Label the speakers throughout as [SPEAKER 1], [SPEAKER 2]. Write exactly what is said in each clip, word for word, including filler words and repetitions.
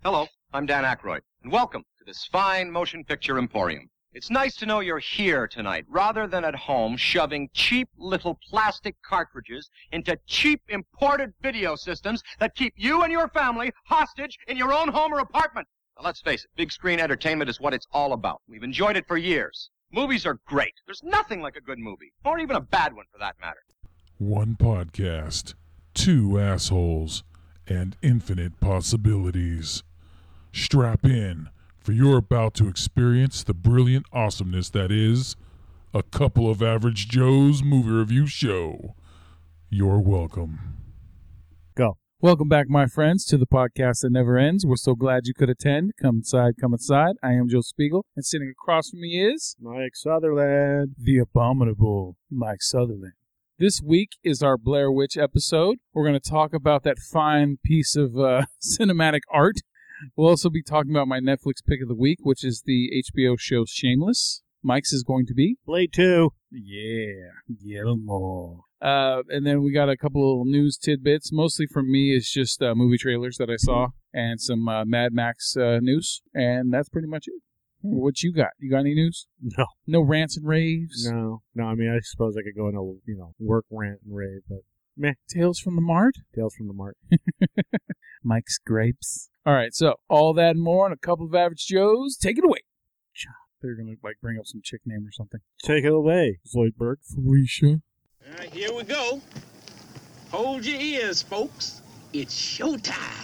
[SPEAKER 1] Hello, I'm Dan Aykroyd, and welcome to this fine motion picture emporium. It's nice to know you're here tonight, rather than at home shoving cheap little plastic cartridges into cheap imported video systems that keep you and your family hostage in your own home or apartment. Now, let's face it, big screen entertainment is what it's all about. We've enjoyed it for years. Movies are great. There's nothing like a good movie, or even a bad one for that matter.
[SPEAKER 2] One podcast, two assholes, and infinite possibilities. Strap in, for you're about to experience the brilliant awesomeness that is a Couple of Average Joes movie review show. You're welcome.
[SPEAKER 3] Go.
[SPEAKER 4] Welcome back, my friends, to the podcast that never ends. We're so glad you could attend. Come inside, come inside. I am Joe Spiegel, and sitting across from me is
[SPEAKER 3] Mike Sutherland.
[SPEAKER 4] the abominable Mike Sutherland. This week is our Blair Witch episode. We're going to talk about that fine piece of uh, cinematic art. We'll also be talking about my Netflix pick of the week, which is the H B O show Shameless. Mike's is going to be
[SPEAKER 3] Blade two.
[SPEAKER 4] Yeah, Guillermo. Uh, and then we got a couple of news tidbits. Mostly from me is just uh, movie trailers that I saw and some uh, Mad Max uh, news. And that's pretty much it. What you got? You got any news?
[SPEAKER 3] No.
[SPEAKER 4] No rants and raves?
[SPEAKER 3] No. No, I mean, I suppose I could go into, you know, work rant and rave, but meh.
[SPEAKER 4] Tales from the Mart?
[SPEAKER 3] Tales from the Mart.
[SPEAKER 4] Mike's Grapes. All right, so all that and more on a Couple of Average Joes. Take it away. They're going to like bring up some chick name or something.
[SPEAKER 3] Take it away, Zoidberg.
[SPEAKER 4] Felicia.
[SPEAKER 5] All right, here we go. Hold your ears, folks. It's showtime.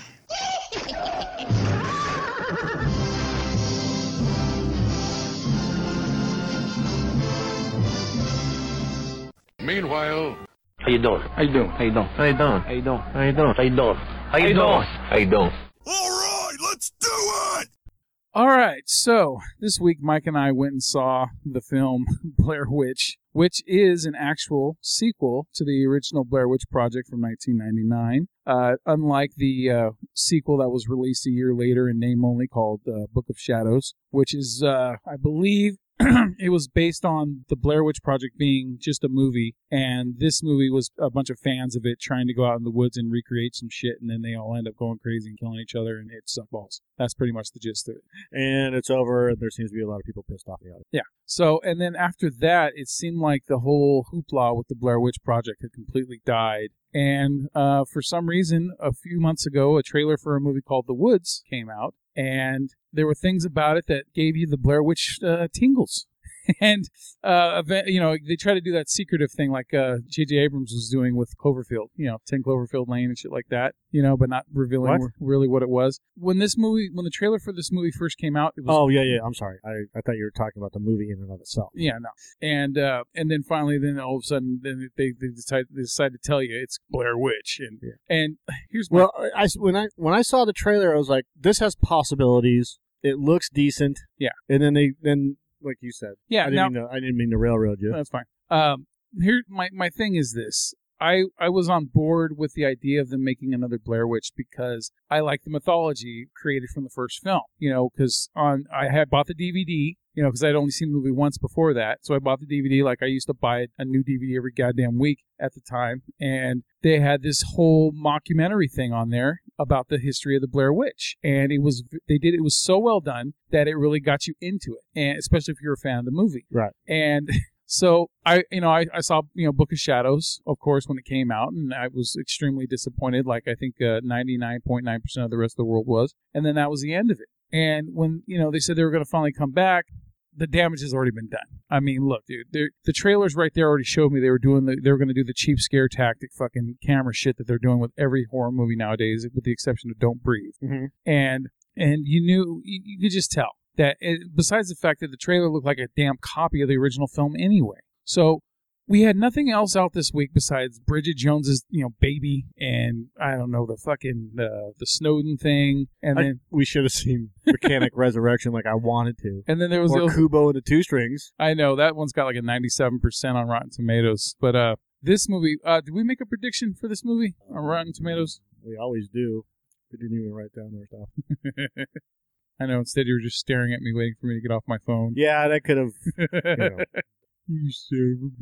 [SPEAKER 2] Meanwhile,
[SPEAKER 6] How you doing? How you doing? How you doing? How you doing? How you doing? How you doing? How you doing? How you doing? How you doing?
[SPEAKER 2] all right, let's do it!
[SPEAKER 4] All right, so this week Mike and I went and saw the film Blair Witch, which is an actual sequel to the original Blair Witch Project from nineteen ninety-nine. Uh, unlike the uh, sequel that was released a year later in name only called uh, Book of Shadows, which is, uh, I believe, it was based on the Blair Witch Project being just a movie, and this movie was a bunch of fans of it trying to go out in the woods and recreate some shit, and then they all end up going crazy and killing each other, and it sucked balls. That's pretty much the gist of it.
[SPEAKER 3] And it's over, and there seems to be a lot of people pissed off about it.
[SPEAKER 4] Yeah. So, and then after that, it seemed like the whole hoopla with the Blair Witch Project had completely died. And uh, for some reason, a few months ago, a trailer for a movie called The Woods came out, and there were things about it that gave you the Blair Witch uh, tingles. And, uh, you know, they try to do that secretive thing like uh, J J Abrams was doing with Cloverfield, you know, ten Cloverfield Lane and shit like that, you know, but not revealing
[SPEAKER 3] What?
[SPEAKER 4] re- really what it was. When this movie, when the trailer for this movie first came out, it was...
[SPEAKER 3] Oh, yeah, yeah, I'm sorry. I, I thought you were talking about the movie in and of itself.
[SPEAKER 4] Yeah, no. And uh, and then finally, then all of a sudden, then they they decide they decide to tell you it's Blair Witch. And
[SPEAKER 3] Yeah.
[SPEAKER 4] and here's my,
[SPEAKER 3] Well, I, when, I, when I saw the trailer, I was like, this has possibilities. It looks decent.
[SPEAKER 4] Yeah.
[SPEAKER 3] And then they, then, like you said,
[SPEAKER 4] yeah.
[SPEAKER 3] I didn't,
[SPEAKER 4] Now
[SPEAKER 3] mean to, I didn't mean to railroad you.
[SPEAKER 4] that's fine. Um, here my my thing is this. I, I was on board with the idea of them making another Blair Witch because I like the mythology created from the first film. You know, because on I had bought the D V D. You know, because I'd only seen the movie once before that. So I bought the D V D like I used to buy a new D V D every goddamn week at the time. And they had this whole mockumentary thing on there about the history of the Blair Witch. And it was, they did, it was so well done that it really got you into it. And especially if you're a fan of the movie.
[SPEAKER 3] Right.
[SPEAKER 4] And so I, you know, I, I saw, you know, Book of Shadows, of course, when it came out. And I was extremely disappointed. Like I think uh, ninety-nine point nine percent of the rest of the world was. And then that was the end of it. And when, you know, they said they were going to finally come back, the damage has already been done. I mean, look, dude, the trailers right there already showed me they were doing the, they were going to do the cheap scare tactic fucking camera shit that they're doing with every horror movie nowadays, with the exception of Don't Breathe.
[SPEAKER 3] Mm-hmm.
[SPEAKER 4] And and you knew, you, you could just tell that it, besides the fact that the trailer looked like a damn copy of the original film anyway. So we had nothing else out this week besides Bridget Jones's, you know, baby, and I don't know, the fucking uh, the Snowden thing, and
[SPEAKER 3] I,
[SPEAKER 4] then
[SPEAKER 3] we should have seen Mechanic Resurrection like I wanted to.
[SPEAKER 4] and then there was
[SPEAKER 3] Or
[SPEAKER 4] the,
[SPEAKER 3] Kubo and the Two Strings.
[SPEAKER 4] I know that one's got like a ninety-seven percent on Rotten Tomatoes, but uh, this movie, uh, did we make a prediction for this movie on Rotten Tomatoes?
[SPEAKER 3] We always do. We didn't even write down our stuff.
[SPEAKER 4] I know. Instead, you were just staring at me, waiting for me to get off my phone.
[SPEAKER 3] Yeah, that could have. You know.
[SPEAKER 4] You son of a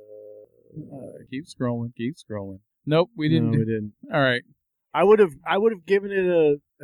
[SPEAKER 4] bitch. Uh, keep scrolling. Keep scrolling. Nope, we didn't.
[SPEAKER 3] No, we didn't.
[SPEAKER 4] All right.
[SPEAKER 3] I would have. I would have given it a,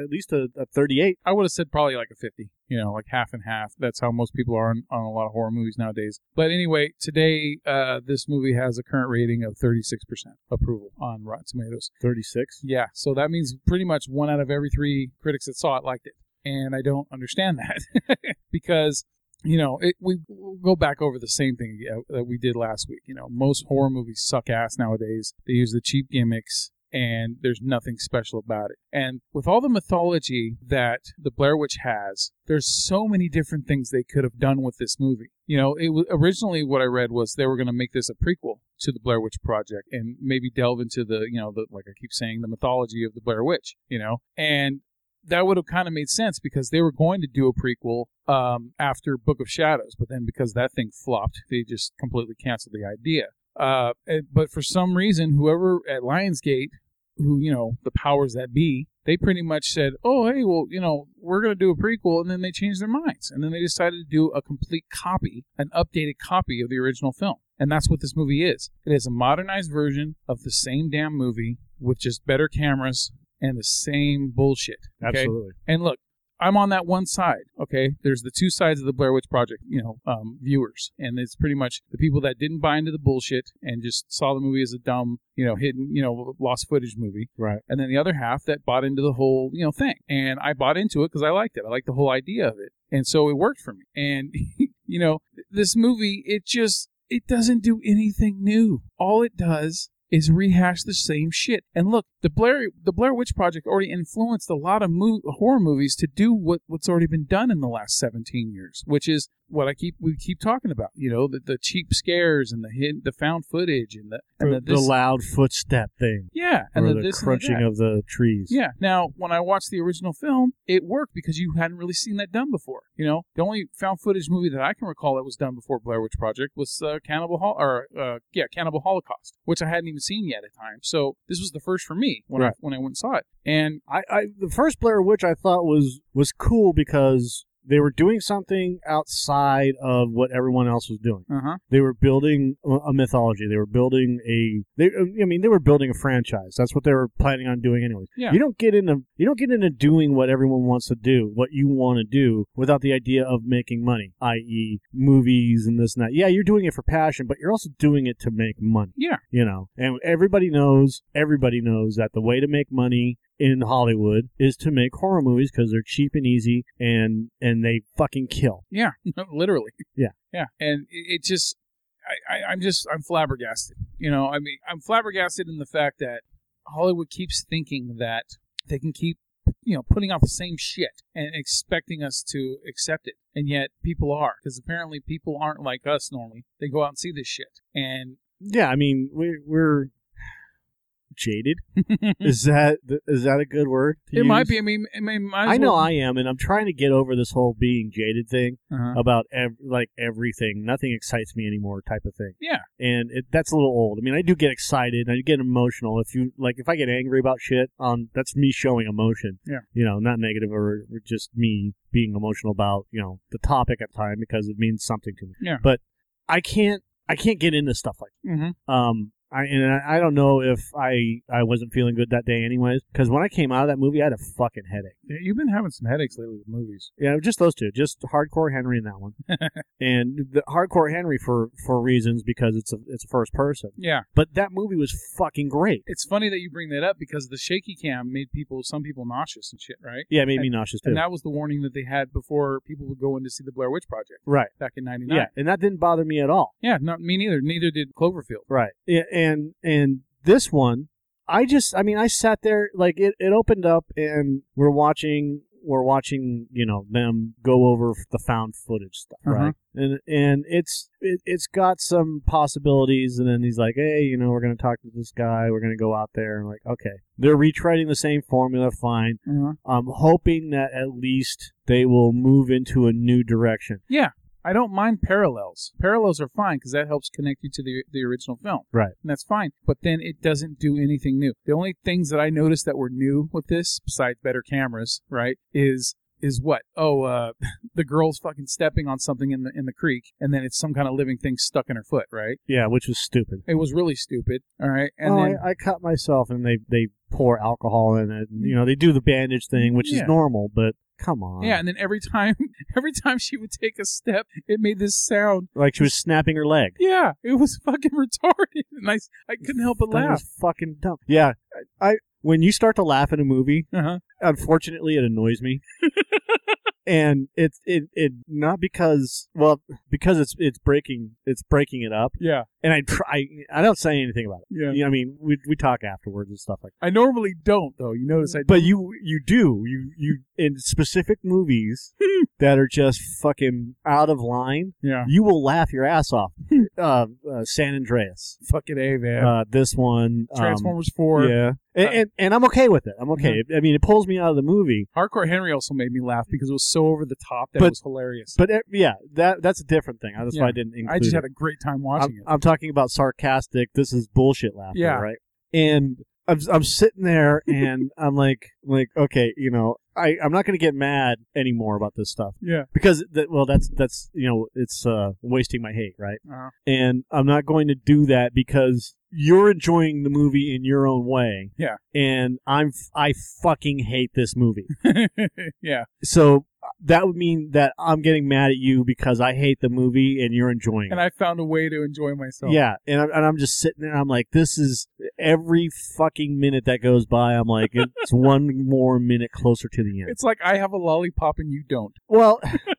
[SPEAKER 3] at least a, a thirty-eight.
[SPEAKER 4] I would have said probably like a fifty, you know, like half and half. That's how most people are on, on a lot of horror movies nowadays. But anyway, today, uh, this movie has a current rating of thirty-six percent approval on Rotten Tomatoes.
[SPEAKER 3] thirty-six?
[SPEAKER 4] Yeah, so that means pretty much one out of every three critics that saw it liked it. And I don't understand that because, you know, it, we we'll go back over the same thing that we did last week. You know, most horror movies suck ass nowadays. They use the cheap gimmicks, and there's nothing special about it. And with all the mythology that the Blair Witch has, there's so many different things they could have done with this movie. You know, it was, originally what I read was they were going to make this a prequel to the Blair Witch Project and maybe delve into the, you know, the, like I keep saying, the mythology of the Blair Witch, you know, and that would have kind of made sense because they were going to do a prequel um, after Book of Shadows, but then because that thing flopped, they just completely canceled the idea. Uh, but for some reason, whoever at Lionsgate, who, you know, the powers that be, they pretty much said, oh, hey, well, you know, we're going to do a prequel, and then they changed their minds. And then they decided to do a complete copy, an updated copy of the original film. And that's what this movie is. It is a modernized version of the same damn movie with just better cameras and the same bullshit. Okay?
[SPEAKER 3] Absolutely.
[SPEAKER 4] And look, I'm on that one side, okay? There's the two sides of the Blair Witch Project, you know, um, viewers. And it's pretty much the people that didn't buy into the bullshit and just saw the movie as a dumb, you know, hidden, you know, lost footage movie.
[SPEAKER 3] Right.
[SPEAKER 4] And then the other half that bought into the whole, you know, thing. And I bought into it because I liked it. I liked the whole idea of it. And so it worked for me. And, you know, this movie, it just, it doesn't do anything new. All it does is rehash the same shit. And look, the Blair the Blair Witch Project already influenced a lot of mo- horror movies to do what, what's already been done in the last seventeen years, which is what I keep we keep talking about. You know, the, the cheap scares and the hidden, the found footage and the and
[SPEAKER 3] the,
[SPEAKER 4] the, this,
[SPEAKER 3] the loud footstep thing.
[SPEAKER 4] yeah, and
[SPEAKER 3] or
[SPEAKER 4] the,
[SPEAKER 3] the
[SPEAKER 4] this
[SPEAKER 3] crunching
[SPEAKER 4] and that.
[SPEAKER 3] of the trees.
[SPEAKER 4] Yeah. Now, when I watched the original film, it worked because you hadn't really seen that done before. You know, the only found footage movie that I can recall that was done before Blair Witch Project was uh, Cannibal Hol- or uh, yeah, Cannibal Holocaust, which I hadn't even seen yet at the time. So this was the first for me when
[SPEAKER 3] Right.
[SPEAKER 4] I when I went and saw it. And
[SPEAKER 3] I, I the first Blair Witch I thought was was cool because they were doing something outside of what everyone else was doing.
[SPEAKER 4] uh huh.
[SPEAKER 3] They were building a a mythology. They were building a. They, I mean, they were building a franchise. That's what they were planning on doing, anyways.
[SPEAKER 4] Yeah.
[SPEAKER 3] You don't get into you don't get into doing what everyone wants to do, what you want to do, without the idea of making money, that is, movies and this and that. Yeah, you're doing it for passion, but you're also doing it to make money.
[SPEAKER 4] Yeah.
[SPEAKER 3] You know, and everybody knows. Everybody knows that the way to make money in Hollywood is to make horror movies because they're cheap and easy and and they fucking kill.
[SPEAKER 4] Yeah. Literally.
[SPEAKER 3] Yeah.
[SPEAKER 4] Yeah. And it, it just, I, I, I'm just, I'm flabbergasted. You know, I mean, I'm flabbergasted in the fact that Hollywood keeps thinking that they can keep, you know, putting out the same shit and expecting us to accept it. And yet people are, because apparently people aren't like us normally. They go out and see this shit. And
[SPEAKER 3] Yeah, I mean we're we're jaded. Is that is that a good word? to
[SPEAKER 4] it might
[SPEAKER 3] use?
[SPEAKER 4] be, I mean, I, mean, might as
[SPEAKER 3] I know
[SPEAKER 4] well-
[SPEAKER 3] I am, and I'm trying to get over this whole being jaded thing
[SPEAKER 4] Uh-huh.
[SPEAKER 3] about ev- like everything. Nothing excites me anymore, type of thing.
[SPEAKER 4] Yeah.
[SPEAKER 3] And it, that's a little old. I mean, I do get excited. I get emotional. If you like, if I get angry about shit, um, that's me showing emotion.
[SPEAKER 4] Yeah.
[SPEAKER 3] You know, not negative or, or just me being emotional about you know the topic at the time because it means something to me.
[SPEAKER 4] Yeah.
[SPEAKER 3] But I can't. I can't get into stuff like
[SPEAKER 4] Mm-hmm.
[SPEAKER 3] that. Um. I, and I, I don't know if I, I wasn't feeling good that day anyways, because when I came out of that movie, I had a fucking headache.
[SPEAKER 4] Yeah, you've been having some headaches lately with movies.
[SPEAKER 3] Yeah, just those two. Just Hardcore Henry in that one. And the Hardcore Henry for, for reasons because it's a it's a first person.
[SPEAKER 4] Yeah.
[SPEAKER 3] But that movie was fucking great.
[SPEAKER 4] It's funny that you bring that up because the shaky cam made people, some people nauseous and shit, right?
[SPEAKER 3] Yeah, it made me
[SPEAKER 4] And-
[SPEAKER 3] nauseous too.
[SPEAKER 4] And that was the warning that they had before people would go in to see the Blair Witch Project
[SPEAKER 3] Right.
[SPEAKER 4] back in ninety-nine.
[SPEAKER 3] Yeah, and that didn't bother me at all.
[SPEAKER 4] Yeah, not me neither. Neither did Cloverfield.
[SPEAKER 3] Right. Yeah, and and this one, I just, I mean, I sat there, like, it, it opened up, and we're watching, we're watching, you know, them go over the found footage stuff, right?
[SPEAKER 4] Uh-huh.
[SPEAKER 3] And and it's it, it's got some possibilities, and then he's like, hey, you know, we're going to talk to this guy, we're going to go out there, and like, okay. They're retreading the same formula, fine.
[SPEAKER 4] Uh-huh.
[SPEAKER 3] I'm hoping that at least they will move into a new direction.
[SPEAKER 4] Yeah. I don't mind parallels. Parallels are fine because that helps connect you to the the original film.
[SPEAKER 3] Right.
[SPEAKER 4] And that's fine. But then it doesn't do anything new. The only things that I noticed that were new with this, besides better cameras, right, is is what? Oh, uh, the girl's fucking stepping on something in the in the creek, and then it's some kind of living thing stuck in her foot, right?
[SPEAKER 3] Yeah, which was stupid.
[SPEAKER 4] It was really stupid. All right, and
[SPEAKER 3] oh,
[SPEAKER 4] then
[SPEAKER 3] I, I cut myself, and they they pour alcohol in it. And, you know, they do the bandage thing, which
[SPEAKER 4] Yeah.
[SPEAKER 3] is normal, but come on.
[SPEAKER 4] yeah, and then every time every time she would take a step, it made this sound.
[SPEAKER 3] Like she was snapping her leg.
[SPEAKER 4] Yeah, it was fucking retarded, and I I couldn't help but
[SPEAKER 3] That
[SPEAKER 4] laugh.
[SPEAKER 3] was fucking dumb. Yeah, I, I when you start to laugh in a movie,
[SPEAKER 4] Uh-huh.
[SPEAKER 3] unfortunately, it annoys me. And it's it it not because well because it's it's breaking it's breaking it up,
[SPEAKER 4] Yeah,
[SPEAKER 3] and I try I don't say anything about it.
[SPEAKER 4] yeah.
[SPEAKER 3] You know, I mean, we we talk afterwards and stuff like that.
[SPEAKER 4] I normally don't, though. You notice I.
[SPEAKER 3] But you you do you you in specific movies that are just fucking out of line,
[SPEAKER 4] yeah,
[SPEAKER 3] you will laugh your ass off. uh, uh, San Andreas,
[SPEAKER 4] fucking A, man.
[SPEAKER 3] uh, this one, um,
[SPEAKER 4] Transformers Four.
[SPEAKER 3] yeah, and, and and I'm okay with it. I'm okay. I mean, it pulls me out of the movie.
[SPEAKER 4] Hardcore Henry also made me laugh because it was so over the top that
[SPEAKER 3] But-
[SPEAKER 4] it was hilarious.
[SPEAKER 3] But it, yeah, that that's a different thing. That's
[SPEAKER 4] Yeah.
[SPEAKER 3] why I didn't include
[SPEAKER 4] I just
[SPEAKER 3] it.
[SPEAKER 4] had a great time
[SPEAKER 3] I'm,
[SPEAKER 4] watching it.
[SPEAKER 3] I'm talking about sarcastic. This is bullshit laughter,
[SPEAKER 4] Yeah.
[SPEAKER 3] right? And I'm I'm sitting there and I'm like like okay, you know, I I'm not going to get mad anymore about this stuff
[SPEAKER 4] Yeah.
[SPEAKER 3] because that well that's that's you know it's uh, wasting my hate, right?
[SPEAKER 4] Uh-huh.
[SPEAKER 3] And I'm not going to do that because you're enjoying the movie in your own way.
[SPEAKER 4] Yeah.
[SPEAKER 3] And I'm I fucking hate this movie.
[SPEAKER 4] Yeah.
[SPEAKER 3] So that would mean that I'm getting mad at you because I hate the movie and you're enjoying it.
[SPEAKER 4] And I found a way to enjoy myself.
[SPEAKER 3] Yeah, and I'm, and I'm just sitting there. I'm like, this is every fucking minute that goes by. I'm like, it's one more minute closer to the end.
[SPEAKER 4] It's like I have a lollipop and you don't.
[SPEAKER 3] Well,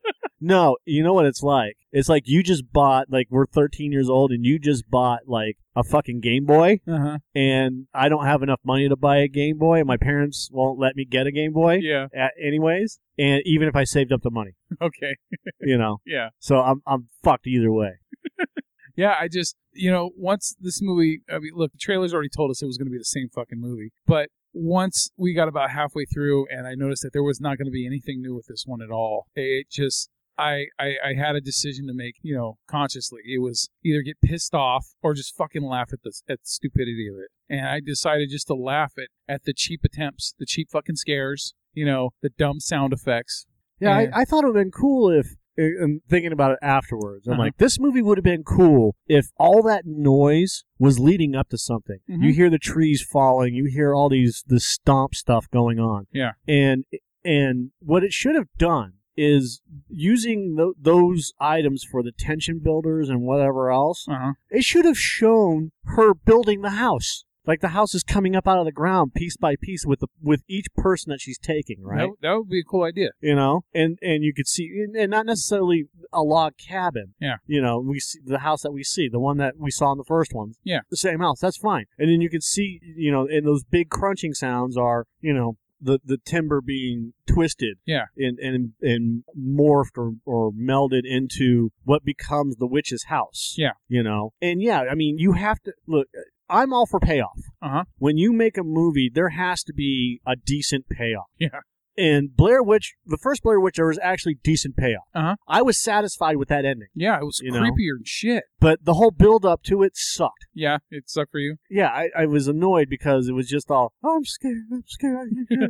[SPEAKER 3] no, you know what it's like. It's like you just bought, like, we're thirteen years old, and you just bought like a fucking Game Boy,
[SPEAKER 4] Uh-huh.
[SPEAKER 3] and I don't have enough money to buy a Game Boy, and my parents won't let me get a Game Boy,
[SPEAKER 4] Yeah.
[SPEAKER 3] a- anyways. And even if I saved up the money,
[SPEAKER 4] Okay.
[SPEAKER 3] you know,
[SPEAKER 4] Yeah.
[SPEAKER 3] so I'm I'm fucked either way.
[SPEAKER 4] Yeah, I just, you know, once this movie, I mean, look, the trailers already told us it was going to be the same fucking movie. But once we got about halfway through and I noticed that there was not going to be anything new with this one at all, it just, I, I, I had a decision to make, you know, consciously. It was either get pissed off or just fucking laugh at the, at the stupidity of it. And I decided just to laugh at, at the cheap attempts, the cheap fucking scares, you know, the dumb sound effects.
[SPEAKER 3] Yeah,
[SPEAKER 4] And-
[SPEAKER 3] I, I thought it would have been cool if, and thinking about it afterwards, I'm
[SPEAKER 4] Uh-huh.
[SPEAKER 3] like, this movie would have been cool if all that noise was leading up to something.
[SPEAKER 4] Mhm.
[SPEAKER 3] You hear the trees falling, you hear all these the stomp stuff going on,
[SPEAKER 4] Yeah.
[SPEAKER 3] and and what it should have done is using th- those items for the tension builders and whatever else.
[SPEAKER 4] Uh-huh.
[SPEAKER 3] It should have shown her building the house. Like the house is coming up out of the ground piece by piece with the with each person that she's taking, right?
[SPEAKER 4] That, that would be a cool idea.
[SPEAKER 3] You know, and and you could see, and not necessarily a log cabin.
[SPEAKER 4] Yeah.
[SPEAKER 3] You know, we see the house that we see, the one that we saw in the first one.
[SPEAKER 4] Yeah.
[SPEAKER 3] The same house. That's fine. And then you could see, you know, and those big crunching sounds are, you know, the the timber being twisted.
[SPEAKER 4] Yeah.
[SPEAKER 3] And and and morphed or or melded into what becomes the witch's house.
[SPEAKER 4] Yeah.
[SPEAKER 3] You know, and yeah, I mean, you have to look. I'm all for payoff.
[SPEAKER 4] Uh-huh.
[SPEAKER 3] When you make a movie, there has to be a decent payoff.
[SPEAKER 4] Yeah.
[SPEAKER 3] And Blair Witch, the first Blair Witch, there was actually decent payoff.
[SPEAKER 4] Uh-huh.
[SPEAKER 3] I was satisfied with that ending,
[SPEAKER 4] Yeah, it was
[SPEAKER 3] You know?
[SPEAKER 4] creepier than shit.
[SPEAKER 3] but the whole build up to it sucked.
[SPEAKER 4] Yeah, it sucked for you.
[SPEAKER 3] Yeah, I, I was annoyed because it was just all, oh, I'm scared, I'm scared.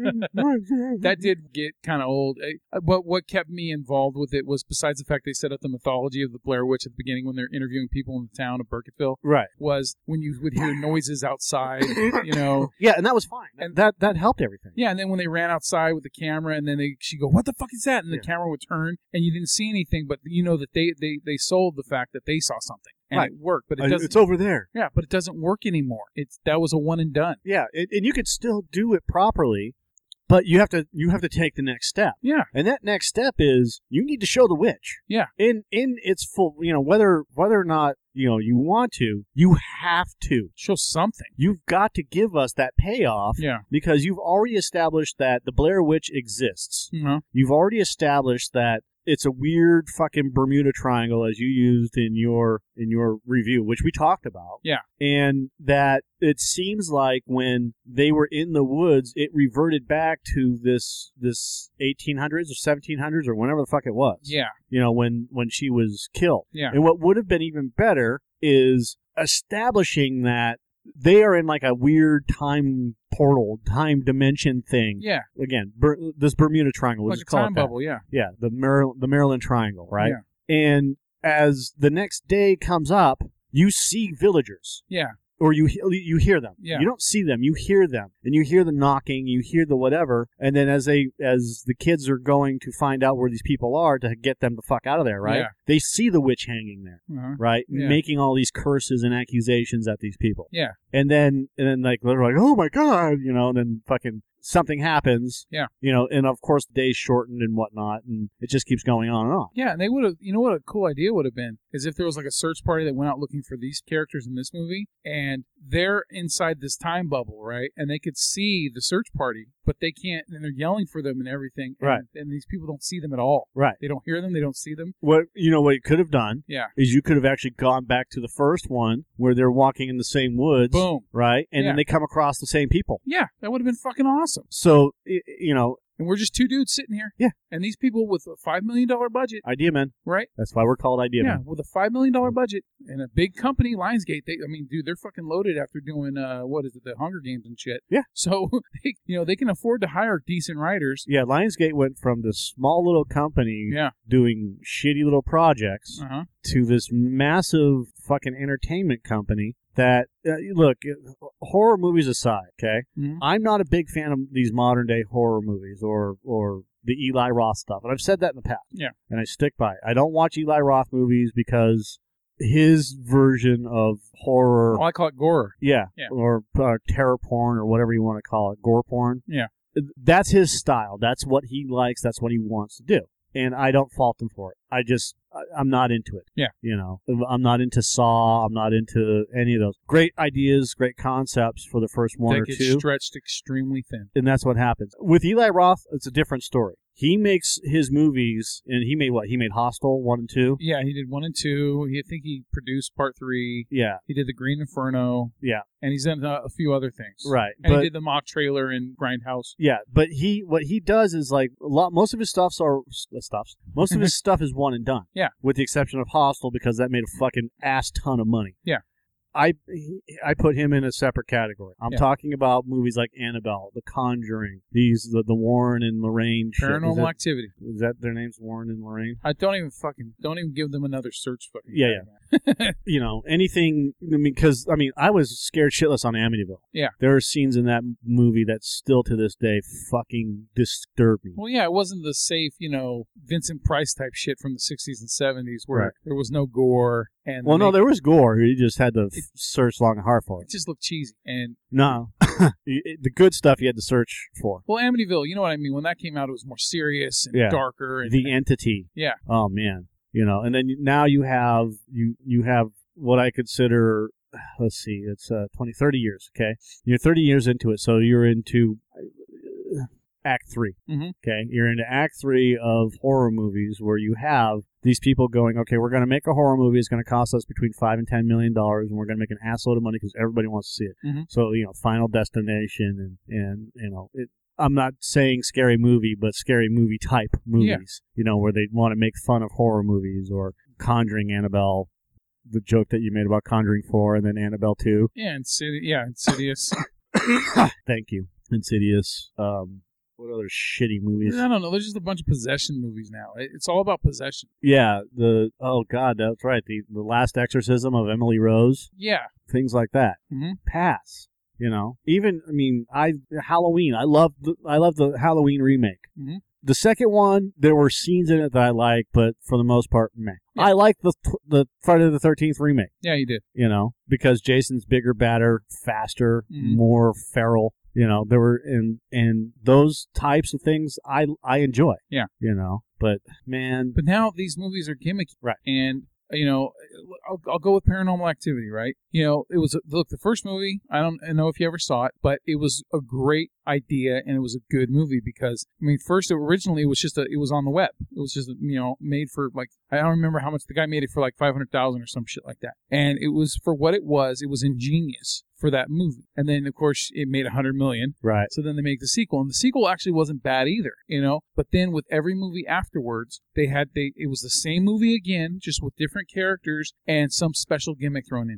[SPEAKER 4] That did get kind of old. Uh, But what kept me involved with it was, besides the fact they set up the mythology of the Blair Witch at the beginning when they're interviewing people in the town of Burkittville,
[SPEAKER 3] Right.
[SPEAKER 4] was when you would hear noises outside, you know.
[SPEAKER 3] Yeah, and that was fine.
[SPEAKER 4] And-
[SPEAKER 3] that that helped everything.
[SPEAKER 4] Yeah, and then when they ran outside with the camera, and then they she'd go, "What the fuck is that?" And the
[SPEAKER 3] Yeah.
[SPEAKER 4] camera would turn, and you didn't see anything, but you know that they they, they sold the fact that they saw something, and
[SPEAKER 3] Right.
[SPEAKER 4] it worked. But it
[SPEAKER 3] Uh,
[SPEAKER 4] doesn't.
[SPEAKER 3] it's over there.
[SPEAKER 4] Yeah, but it doesn't work anymore. It's that was a one and done.
[SPEAKER 3] Yeah, and, and you could still do it properly, but you have to you have to take the next step.
[SPEAKER 4] Yeah,
[SPEAKER 3] And that next step is you need to show the witch.
[SPEAKER 4] Yeah.
[SPEAKER 3] In in its full, you know, whether whether or not, you know, you want to, you have to.
[SPEAKER 4] show something.
[SPEAKER 3] You've got to give us that payoff
[SPEAKER 4] Yeah,
[SPEAKER 3] because you've already established that the Blair Witch exists.
[SPEAKER 4] you know.
[SPEAKER 3] You've already established that it's a weird fucking Bermuda Triangle, as you used in your in your review, which we talked about.
[SPEAKER 4] Yeah.
[SPEAKER 3] And that it seems like when they were in the woods, it reverted back to this this eighteen hundreds or seventeen hundreds or whenever the fuck it was.
[SPEAKER 4] Yeah,
[SPEAKER 3] You know, when when she was killed.
[SPEAKER 4] yeah,
[SPEAKER 3] And what would have been even better is establishing that they are in like a weird time portal, time dimension thing.
[SPEAKER 4] Yeah.
[SPEAKER 3] Again, Ber- this Bermuda Triangle.
[SPEAKER 4] Like
[SPEAKER 3] We'll
[SPEAKER 4] a
[SPEAKER 3] just call
[SPEAKER 4] time
[SPEAKER 3] it that.
[SPEAKER 4] bubble, yeah.
[SPEAKER 3] Yeah, the Mar- the Maryland Triangle, right?
[SPEAKER 4] Yeah.
[SPEAKER 3] And as the next day comes up, you see villagers.
[SPEAKER 4] Yeah.
[SPEAKER 3] Or you you hear them.
[SPEAKER 4] Yeah.
[SPEAKER 3] You don't see them. You hear them, and you hear the knocking. You hear the whatever, and then as they as the kids are going to find out where these people are to get them the fuck out of there, right?
[SPEAKER 4] Yeah.
[SPEAKER 3] They see the witch hanging there,
[SPEAKER 4] Uh-huh.
[SPEAKER 3] right,
[SPEAKER 4] Yeah.
[SPEAKER 3] making all these curses and accusations at these people.
[SPEAKER 4] Yeah.
[SPEAKER 3] And then and then like they're like, oh my god, you know, and then fucking something happens.
[SPEAKER 4] Yeah.
[SPEAKER 3] You know, and of course the day's shortened and whatnot, and it just keeps going on and on.
[SPEAKER 4] Yeah, and they would have, you know what a cool idea would have been is if there was like a search party that went out looking for these characters in this movie, and they're inside this time bubble, right? And they could see the search party, but they can't, and they're yelling for them and everything. And,
[SPEAKER 3] Right.
[SPEAKER 4] And these people don't see them at all.
[SPEAKER 3] Right.
[SPEAKER 4] They don't hear them, they don't see them.
[SPEAKER 3] What you know what you could have done
[SPEAKER 4] Yeah.
[SPEAKER 3] is you could have actually gone back to the first one where they're walking in the same woods.
[SPEAKER 4] Boom.
[SPEAKER 3] Right? And
[SPEAKER 4] Yeah.
[SPEAKER 3] then they come across the same people.
[SPEAKER 4] Yeah, that would have been fucking awesome.
[SPEAKER 3] So, y- you know,
[SPEAKER 4] And we're just two dudes sitting here.
[SPEAKER 3] Yeah.
[SPEAKER 4] And these people with a five million dollars budget,
[SPEAKER 3] Idea Men.
[SPEAKER 4] right?
[SPEAKER 3] That's why we're called Idea
[SPEAKER 4] Yeah,
[SPEAKER 3] Men.
[SPEAKER 4] with a five million dollars budget and a big company, Lionsgate. They, I mean, dude, they're fucking loaded after doing uh, what is it, the Hunger Games and shit.
[SPEAKER 3] Yeah.
[SPEAKER 4] So, they, you know, they can afford to hire decent writers.
[SPEAKER 3] Yeah, Lionsgate went from this small little company
[SPEAKER 4] Yeah.
[SPEAKER 3] doing shitty little projects
[SPEAKER 4] Uh huh.
[SPEAKER 3] to this massive fucking entertainment company that, uh, look, uh, horror movies aside, okay?
[SPEAKER 4] Mhm.
[SPEAKER 3] I'm not a big fan of these modern day horror movies or, or the Eli Roth stuff. And I've said that in the past.
[SPEAKER 4] Yeah.
[SPEAKER 3] And I stick by it. I don't watch Eli Roth movies because his version of horror,
[SPEAKER 4] Well, I call it gore.
[SPEAKER 3] yeah,
[SPEAKER 4] Yeah.
[SPEAKER 3] or uh, terror porn or whatever you want to call it, gore porn.
[SPEAKER 4] Yeah.
[SPEAKER 3] That's his style. That's what he likes. That's what he wants to do. And I don't fault him for it. I just, I- I'm not into it.
[SPEAKER 4] Yeah.
[SPEAKER 3] You know, I'm not into Saw. I'm not into any of those. Great ideas, great concepts for the first one
[SPEAKER 4] They
[SPEAKER 3] or
[SPEAKER 4] get
[SPEAKER 3] two.
[SPEAKER 4] stretched extremely thin.
[SPEAKER 3] And that's what happens. With Eli Roth, it's a different story. He makes his movies, and he made what? He made Hostel one and two?
[SPEAKER 4] Yeah, he did one and two. He, I think he produced part three.
[SPEAKER 3] Yeah.
[SPEAKER 4] He did the Green Inferno.
[SPEAKER 3] Yeah.
[SPEAKER 4] And he's done uh, a few other things.
[SPEAKER 3] Right.
[SPEAKER 4] And
[SPEAKER 3] but,
[SPEAKER 4] he did the mock trailer in Grindhouse.
[SPEAKER 3] yeah, but he, what he does is like, a lot, most of his stuffs are, uh, stuffs, most of his stuff is one and done.
[SPEAKER 4] Yeah.
[SPEAKER 3] With the exception of Hostel, because that made a fucking ass ton of money.
[SPEAKER 4] Yeah.
[SPEAKER 3] I he, I put him in a separate category. I'm
[SPEAKER 4] Yeah.
[SPEAKER 3] talking about movies like Annabelle, The Conjuring, these the, the Warren and Lorraine shit.
[SPEAKER 4] Paranormal
[SPEAKER 3] Is that,
[SPEAKER 4] Activity.
[SPEAKER 3] is that their names, Warren and Lorraine?
[SPEAKER 4] I don't even fucking, don't even give them another search fucking.
[SPEAKER 3] Yeah,
[SPEAKER 4] tag, man.
[SPEAKER 3] You know, anything. I mean, because I mean, I was scared shitless on Amityville.
[SPEAKER 4] Yeah.
[SPEAKER 3] There are scenes in that movie that still to this day fucking disturb me.
[SPEAKER 4] Well, yeah, it wasn't the safe, you know, Vincent Price type shit from the sixties and seventies where
[SPEAKER 3] Right.
[SPEAKER 4] there was no gore and
[SPEAKER 3] Well, no,
[SPEAKER 4] they-
[SPEAKER 3] there was gore. You just had to f-
[SPEAKER 4] It-
[SPEAKER 3] search long and hard for
[SPEAKER 4] it
[SPEAKER 3] it.
[SPEAKER 4] just looked cheesy. And
[SPEAKER 3] No, You- it- the good stuff you had to search for.
[SPEAKER 4] well, Amityville, you know what I mean? When that came out, it was more serious and
[SPEAKER 3] Yeah.
[SPEAKER 4] darker. And
[SPEAKER 3] The Entity.
[SPEAKER 4] yeah,
[SPEAKER 3] Oh man, you know, and then you- now you have you you have what I consider. Let's see, it's uh, twenty, thirty years. Okay, you're thirty years into it, so you're into uh, Act Three.
[SPEAKER 4] Mhm.
[SPEAKER 3] Okay, you're into Act Three of horror movies where you have these people going, okay, we're going to make a horror movie. It's going to cost us between five and ten million dollars, and we're going to make an assload of money because everybody wants to see it.
[SPEAKER 4] Mhm.
[SPEAKER 3] So you know, Final Destination and and you know it. I'm not saying scary movie, but scary movie type movies. You know, where they want to make fun of horror movies or Conjuring, Annabelle, the joke that you made about Conjuring four and then Annabelle two.
[SPEAKER 4] yeah, Insid- yeah, Insidious.
[SPEAKER 3] Thank you. Insidious. Um, what other shitty movies?
[SPEAKER 4] I don't know. There's just a bunch of possession movies now. It- It's all about possession.
[SPEAKER 3] Yeah, the oh god, that's right. The the Last Exorcism of Emily Rose,
[SPEAKER 4] Yeah.
[SPEAKER 3] things like that.
[SPEAKER 4] Mhm.
[SPEAKER 3] Pass. You know, even I mean, I Halloween. I love the I love the Halloween remake.
[SPEAKER 4] Mhm.
[SPEAKER 3] The second one, there were scenes in it that I like, but for the most part, meh.
[SPEAKER 4] Yeah.
[SPEAKER 3] I like the the Friday the thirteenth remake.
[SPEAKER 4] Yeah, you did.
[SPEAKER 3] You know, because Jason's bigger, badder, faster,
[SPEAKER 4] Mhm.
[SPEAKER 3] more feral. You know, there were and and those types of things I I enjoy.
[SPEAKER 4] Yeah.
[SPEAKER 3] You know, but man,
[SPEAKER 4] But now these movies are gimmicky.
[SPEAKER 3] Right.
[SPEAKER 4] And, you know, I'll, I'll go with Paranormal Activity, right? You know, it was, a, look, the first movie, I don't know if you ever saw it, but it was a great idea and it was a good movie because, I mean, first, it, originally, it was just a, it was on the web. It was just, you know, made for like, I don't remember how much, the guy made it for like five hundred thousand dollars or some shit like that. And it was, for what it was, it was ingenious for that movie. And then, of course, it made one hundred million dollars.
[SPEAKER 3] right.
[SPEAKER 4] So then they make the sequel, and the sequel actually wasn't bad either, you know. But then with every movie afterwards, they had they it was the same movie again, just with different characters and some special gimmick thrown into it.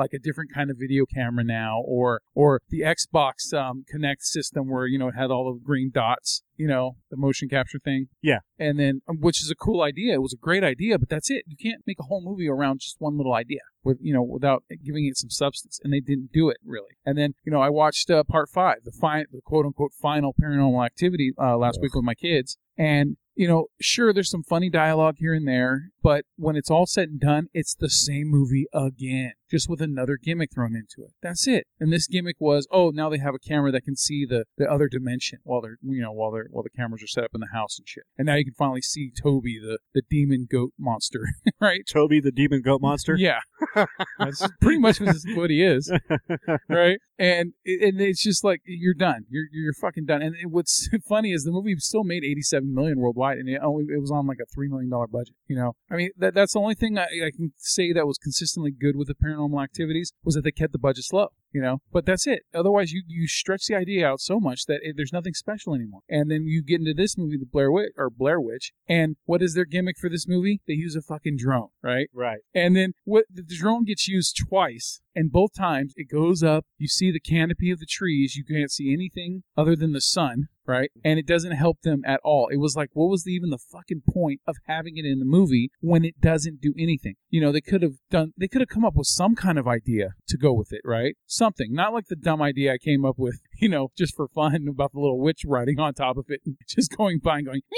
[SPEAKER 4] like a different kind of video camera now, or or the Xbox um, Connect system where, you know, it had all the green dots, you know, the motion capture thing.
[SPEAKER 3] Yeah.
[SPEAKER 4] And then, um, which is a cool idea. It was a great idea, but that's it. You can't make a whole movie around just one little idea with, you know, without giving it some substance. And they didn't do it really. And then, you know, I watched uh, part five, the fi- the quote unquote final Paranormal Activity uh, last Ugh. week with my kids. And, you know, sure, there's some funny dialogue here and there, but when it's all said and done, it's the same movie again, just with another gimmick thrown into it. That's it. And this gimmick was, oh, now they have a camera that can see the, the other dimension while they're, you know, while they're while the cameras are set up in the house and shit. And now you can finally see Toby, the, the demon goat monster, right?
[SPEAKER 3] Toby, the demon goat monster?
[SPEAKER 4] Yeah. That's pretty much what he is, right? And and it's just like, you're done. You're you're fucking done. And it, what's funny is the movie still made eighty-seven million dollars worldwide, and it only it was on like a three million dollars budget. You know, I mean, that that's the only thing I, I can say that was consistently good with the Paranormal Activities was that they kept the budget low. You know, but that's it. Otherwise, you, you stretch the idea out so much that it, there's nothing special anymore. And then you get into this movie, the Blair Witch, or Blair Witch, and what is their gimmick for this movie? They use a fucking drone, right?
[SPEAKER 3] Right.
[SPEAKER 4] And then what the drone gets used twice, and both times it goes up. You see the canopy of the trees. You can't see anything other than the sun, right? And it doesn't help them at all. It was like, what was the, even the fucking point of having it in the movie when it doesn't do anything? You know, they could have done. They could have come up with some kind of idea to go with it, right? Something, not like the dumb idea I came up with, you know, just for fun about the little witch riding on top of it and just going by and going,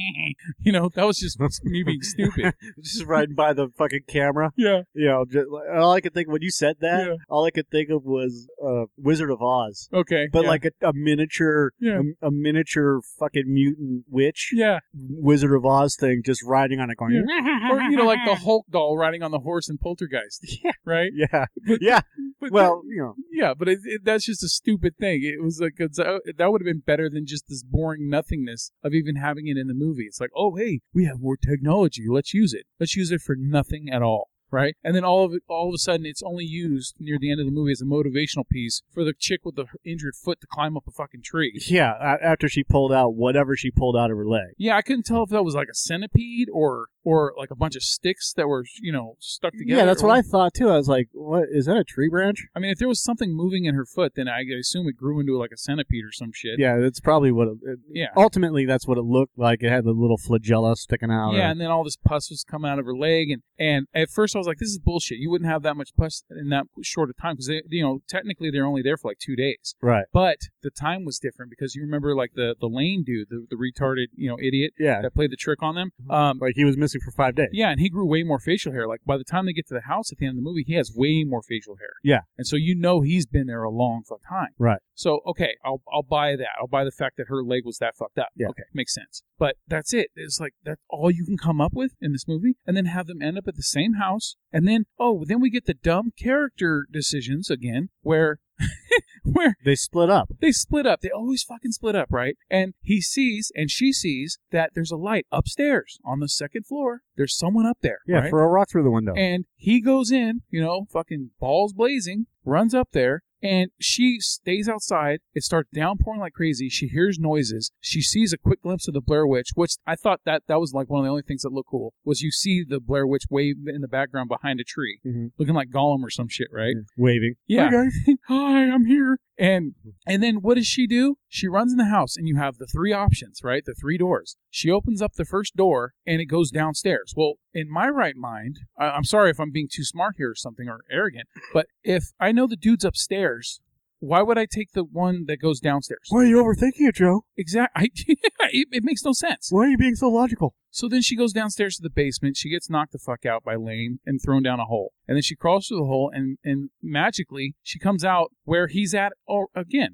[SPEAKER 4] you know, that was just me being stupid.
[SPEAKER 3] Just riding by the fucking camera.
[SPEAKER 4] Yeah.
[SPEAKER 3] You know, just, all I could think when you said that,
[SPEAKER 4] Yeah.
[SPEAKER 3] all I could think of was uh, Wizard of Oz.
[SPEAKER 4] Okay.
[SPEAKER 3] But
[SPEAKER 4] yeah.
[SPEAKER 3] like a, a miniature,
[SPEAKER 4] Yeah.
[SPEAKER 3] a, a miniature fucking mutant witch.
[SPEAKER 4] Yeah.
[SPEAKER 3] Wizard of Oz thing, just riding on it, going.
[SPEAKER 4] Yeah. Or, you know, like the Hulk doll riding on the horse in Poltergeist.
[SPEAKER 3] Yeah.
[SPEAKER 4] Right?
[SPEAKER 3] Yeah.
[SPEAKER 4] But,
[SPEAKER 3] yeah.
[SPEAKER 4] But
[SPEAKER 3] Well, you know.
[SPEAKER 4] Yeah, but it, it, that's just a stupid thing. It was like, it's, uh, that would have been better than just this boring nothingness of even having it in the movie. It's like, oh, hey, we have more technology. Let's use it. Let's use it for nothing at all. Right? And then all of it, all of a sudden, it's only used near the end of the movie as a motivational piece for the chick with the injured foot to climb up a fucking tree.
[SPEAKER 3] Yeah, a- after she pulled out whatever she pulled out of her leg.
[SPEAKER 4] Yeah, I couldn't tell if that was like a centipede or or like a bunch of sticks that were, you know, stuck together.
[SPEAKER 3] Yeah, that's what I thought too. I was like, what, is that a tree branch?
[SPEAKER 4] I mean, if there was something moving in her foot, then I assume it grew into like a centipede or some shit.
[SPEAKER 3] Yeah, that's probably what it, it
[SPEAKER 4] Yeah.
[SPEAKER 3] Ultimately, that's what it looked like. It had the little flagella sticking out.
[SPEAKER 4] Yeah,
[SPEAKER 3] or,
[SPEAKER 4] and then all this pus was coming out of her leg, and, and at first I was like, this is bullshit. You wouldn't have that much pus in that short of time, because, you know, technically they're only there for like two days.
[SPEAKER 3] Right.
[SPEAKER 4] But the time was different, because you remember, like, the, the Lane dude, the, the retarded, you know, idiot
[SPEAKER 3] Yeah.
[SPEAKER 4] that played the trick on them. Um,
[SPEAKER 3] Like he was missing for five days.
[SPEAKER 4] Yeah, and he grew way more facial hair. Like, by the time they get to the house at the end of the movie, he has way more facial hair.
[SPEAKER 3] Yeah.
[SPEAKER 4] And so you know he's been there a long fuck time.
[SPEAKER 3] Right.
[SPEAKER 4] So, okay, I'll I'll buy that. I'll buy the fact that her leg was that fucked up.
[SPEAKER 3] Yeah.
[SPEAKER 4] Okay, makes sense. But that's it. It's like, that's all you can come up with in this movie, and then have them end up at the same house, and then, oh, then we get the dumb character decisions again, where... where
[SPEAKER 3] They split up.
[SPEAKER 4] they split up. They always fucking split up, right? And he sees, and she sees, that there's a light upstairs on the second floor. There's someone up there.
[SPEAKER 3] Yeah,
[SPEAKER 4] right?
[SPEAKER 3] throw a rock through the window.
[SPEAKER 4] And he goes in, you know, fucking balls blazing, runs up there, and she stays outside. It starts downpouring like crazy. She hears noises. She sees a quick glimpse of the Blair Witch, which I thought that that was like one of the only things that looked cool, was you see the Blair Witch wave in the background behind a tree,
[SPEAKER 3] mm-hmm.
[SPEAKER 4] looking like Gollum or some shit, right?
[SPEAKER 3] Waving.
[SPEAKER 4] Yeah.
[SPEAKER 3] Hi, guys.
[SPEAKER 4] Hi, I'm here. And and then what does she do? She runs in the house, and you have the three options, right? The three doors. She opens up the first door, and it goes downstairs. Well, in my right mind, I, I'm sorry if I'm being too smart here or something, or arrogant, but if I know the dude's upstairs, why would I take the one that goes downstairs?
[SPEAKER 3] Why are you overthinking it, Joe?
[SPEAKER 4] Exactly. it, it makes no sense.
[SPEAKER 3] Why are you being so logical?
[SPEAKER 4] So then she goes downstairs to the basement. She gets knocked the fuck out by Lane and thrown down a hole. And then she crawls through the hole, and, and magically she comes out where he's at or, again.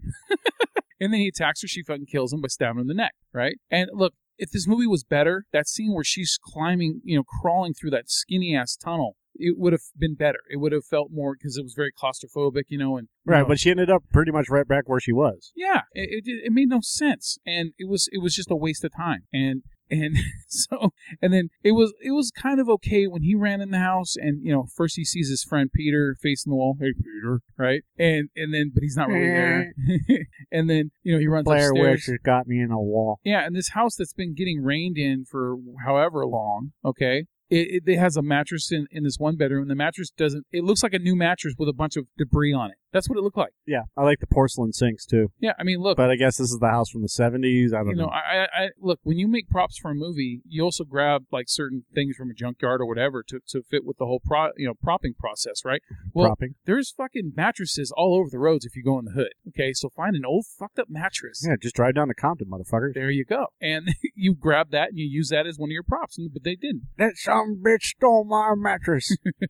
[SPEAKER 4] And then he attacks her. She fucking kills him by stabbing him in the neck, right? And look, if this movie was better, that scene where she's climbing, you know, crawling through that skinny-ass tunnel, it would have been better. It would have felt more, because it was very claustrophobic, you know. and you
[SPEAKER 3] Right,
[SPEAKER 4] know,
[SPEAKER 3] but she ended up pretty much right back where she was.
[SPEAKER 4] Yeah, it, it it made no sense, and it was it was just a waste of time. And and so and then it was it was kind of okay when he ran in the house, and you know, first he sees his friend Peter facing the wall. Hey, Peter, right? And and then but he's not really there. And then, you know, he runs
[SPEAKER 3] Blair
[SPEAKER 4] upstairs.
[SPEAKER 3] Witch has got me in a wall.
[SPEAKER 4] Yeah, and this house that's been getting rained in for however long, okay? It, it, it has a mattress in, in this one bedroom, and the mattress doesn't. It looks like a new mattress with a bunch of debris on it. That's what it looked like.
[SPEAKER 3] Yeah, I like the porcelain sinks too.
[SPEAKER 4] Yeah, I mean, look.
[SPEAKER 3] But I guess this is the house from the seventies. I don't
[SPEAKER 4] you know.
[SPEAKER 3] know.
[SPEAKER 4] I, I, I look when you make props for a movie, you also grab like certain things from a junkyard or whatever to, to fit with the whole pro, you know propping process, right? Well,
[SPEAKER 3] Propping.
[SPEAKER 4] There's fucking mattresses all over the roads if you go in the hood. Okay, so find an old fucked up mattress.
[SPEAKER 3] Yeah, just drive down to Compton, motherfucker.
[SPEAKER 4] There you go, and you grab that and you use that as one of your props, but they didn't.
[SPEAKER 3] That some bitch stole my mattress.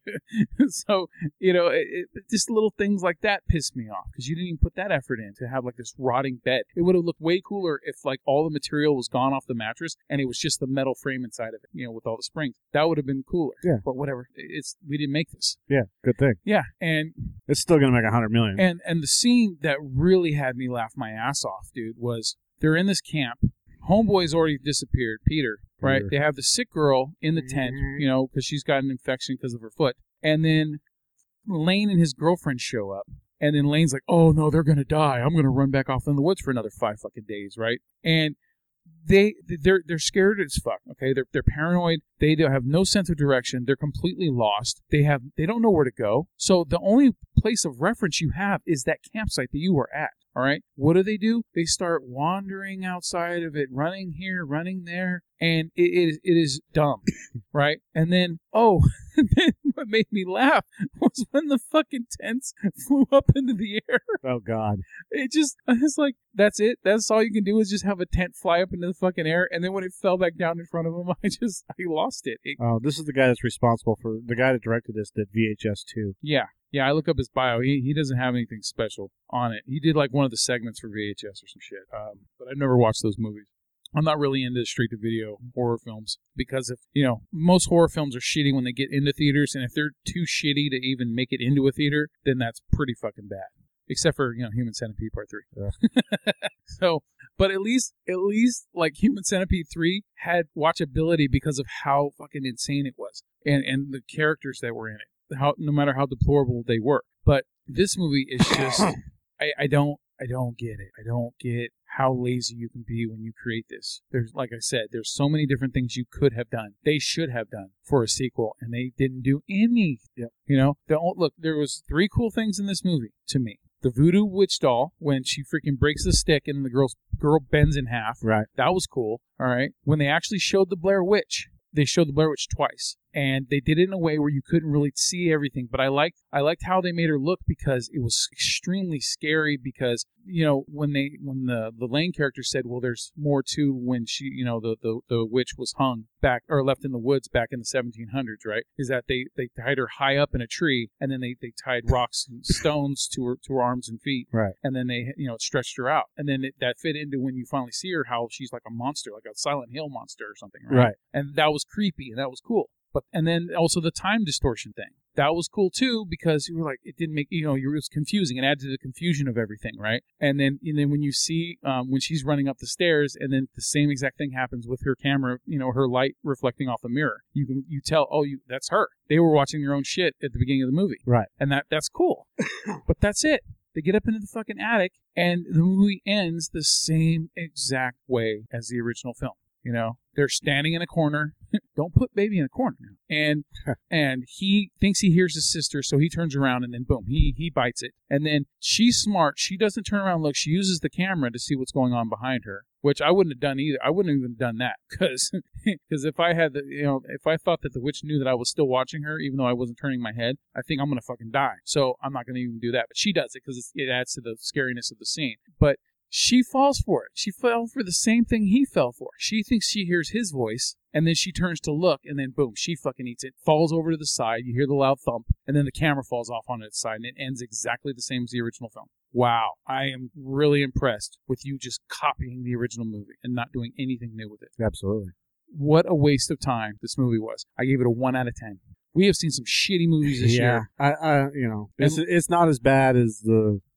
[SPEAKER 4] So you know, it, it, just little things like that pissed me off because you didn't even put that effort in to have like this rotting bed. It would have looked way cooler if like all the material was gone off the mattress and it was just the metal frame inside of it, you know, with all the springs. That would have been cooler.
[SPEAKER 3] Yeah.
[SPEAKER 4] But whatever. It's we didn't make this.
[SPEAKER 3] Yeah, good thing.
[SPEAKER 4] Yeah, and
[SPEAKER 3] It's still gonna make a hundred million.
[SPEAKER 4] and and the scene that really had me laugh my ass off, dude, was they're in this camp. Homeboy's already disappeared, Peter, right?
[SPEAKER 3] Peter.
[SPEAKER 4] They have the sick girl in the tent, you know, because she's got an infection because of her foot. And then Lane and his girlfriend show up. And then Lane's like, oh, no, they're going to die. I'm going to run back off in the woods for another five fucking days, right? And they, they're they're scared as fuck, okay? They're they're paranoid. They don't have no sense of direction. They're completely lost. They have they don't know where to go. So the only place of reference you have is that campsite that you were at. All right. What do they do? They start wandering outside of it, running here, running there, and it is it is dumb, right? And then oh, then what made me laugh was when the fucking tents flew up into the air.
[SPEAKER 3] Oh God!
[SPEAKER 4] It just I was like, that's it. That's all you can do is just have a tent fly up into the fucking air, and then when it fell back down in front of him, I just I lost it. it
[SPEAKER 3] Oh, this is the guy that's responsible for the guy that directed this. Did V H S too?
[SPEAKER 4] yeah. Yeah, I look up his bio. He he doesn't have anything special on it. He did like one of the segments for V H S or some shit. Um, but I've never watched those movies. I'm not really into straight-to-video horror films because if you know most horror films are shitty when they get into theaters, and if they're too shitty to even make it into a theater, then that's pretty fucking bad. Except for you know Human Centipede Part Three. Yeah. So, but at least at least like Human Centipede Three had watchability because of how fucking insane it was, and and the characters that were in it. How no matter how deplorable they were, but this movie is just I, I don't I don't get it. I don't get how lazy you can be when you create this. There's like I said, there's so many different things you could have done. They should have done for a sequel, and they didn't do any.
[SPEAKER 3] Yep.
[SPEAKER 4] You know, the, look, there was three cool things in this movie to me. The voodoo witch doll, when she freaking breaks the stick and the girl's girl bends in half.
[SPEAKER 3] Right.
[SPEAKER 4] That was cool. All right. When they actually showed the Blair Witch. They showed the Blair Witch twice, and they did it in a way where you couldn't really see everything. But I liked I liked how they made her look because it was extremely scary. Because you know when they when the the Lane character said, "Well, there's more to when she you know the the, the witch was hung back or left in the woods back in the seventeen hundreds," right? Is that they, they tied her high up in a tree, and then they, they tied rocks and stones to her to her arms and feet,
[SPEAKER 3] Right.
[SPEAKER 4] and then they you know stretched her out, and then it, that fit into when you finally see her how she's like a monster, like a Silent Hill monster or something, right?
[SPEAKER 3] Right.
[SPEAKER 4] And that was creepy, and that was cool. But and then also the time distortion thing. That was cool too because you were like, it didn't make you know, it was confusing. It added to the confusion of everything, right? And then and then when you see um, when she's running up the stairs, and then the same exact thing happens with her camera, you know, her light reflecting off the mirror. You can you tell, oh, you that's her. They were watching their own shit at the beginning of the movie,
[SPEAKER 3] Right.
[SPEAKER 4] and that that's cool. But that's it. They get up into the fucking attic, and the movie ends the same exact way as the original film. You know, they're standing in a corner. Don't put baby in a corner now. And and he thinks he hears his sister, so he turns around, and then boom, he he bites it. And then she's smart. She doesn't turn around and look. She uses the camera to see what's going on behind her, which I wouldn't have done either. I wouldn't have even done that because because if I had the you know if I thought that the witch knew that I was still watching her, even though I wasn't turning my head, I think I'm gonna fucking die. So I'm not gonna even do that. But she does it because it adds to the scariness of the scene. But she falls for it. She fell for the same thing he fell for. She thinks she hears his voice, and then she turns to look, and then boom, she fucking eats it, falls over to the side, you hear the loud thump, and then the camera falls off on its side, and it ends exactly the same as the original film. Wow, I am really impressed with you just copying the original movie and not doing anything new with it.
[SPEAKER 3] Absolutely.
[SPEAKER 4] What a waste of time this movie was. I gave it a one out of ten. We have seen some shitty movies this
[SPEAKER 3] yeah.
[SPEAKER 4] year.
[SPEAKER 3] I, I, you know, it's, it's not as bad as the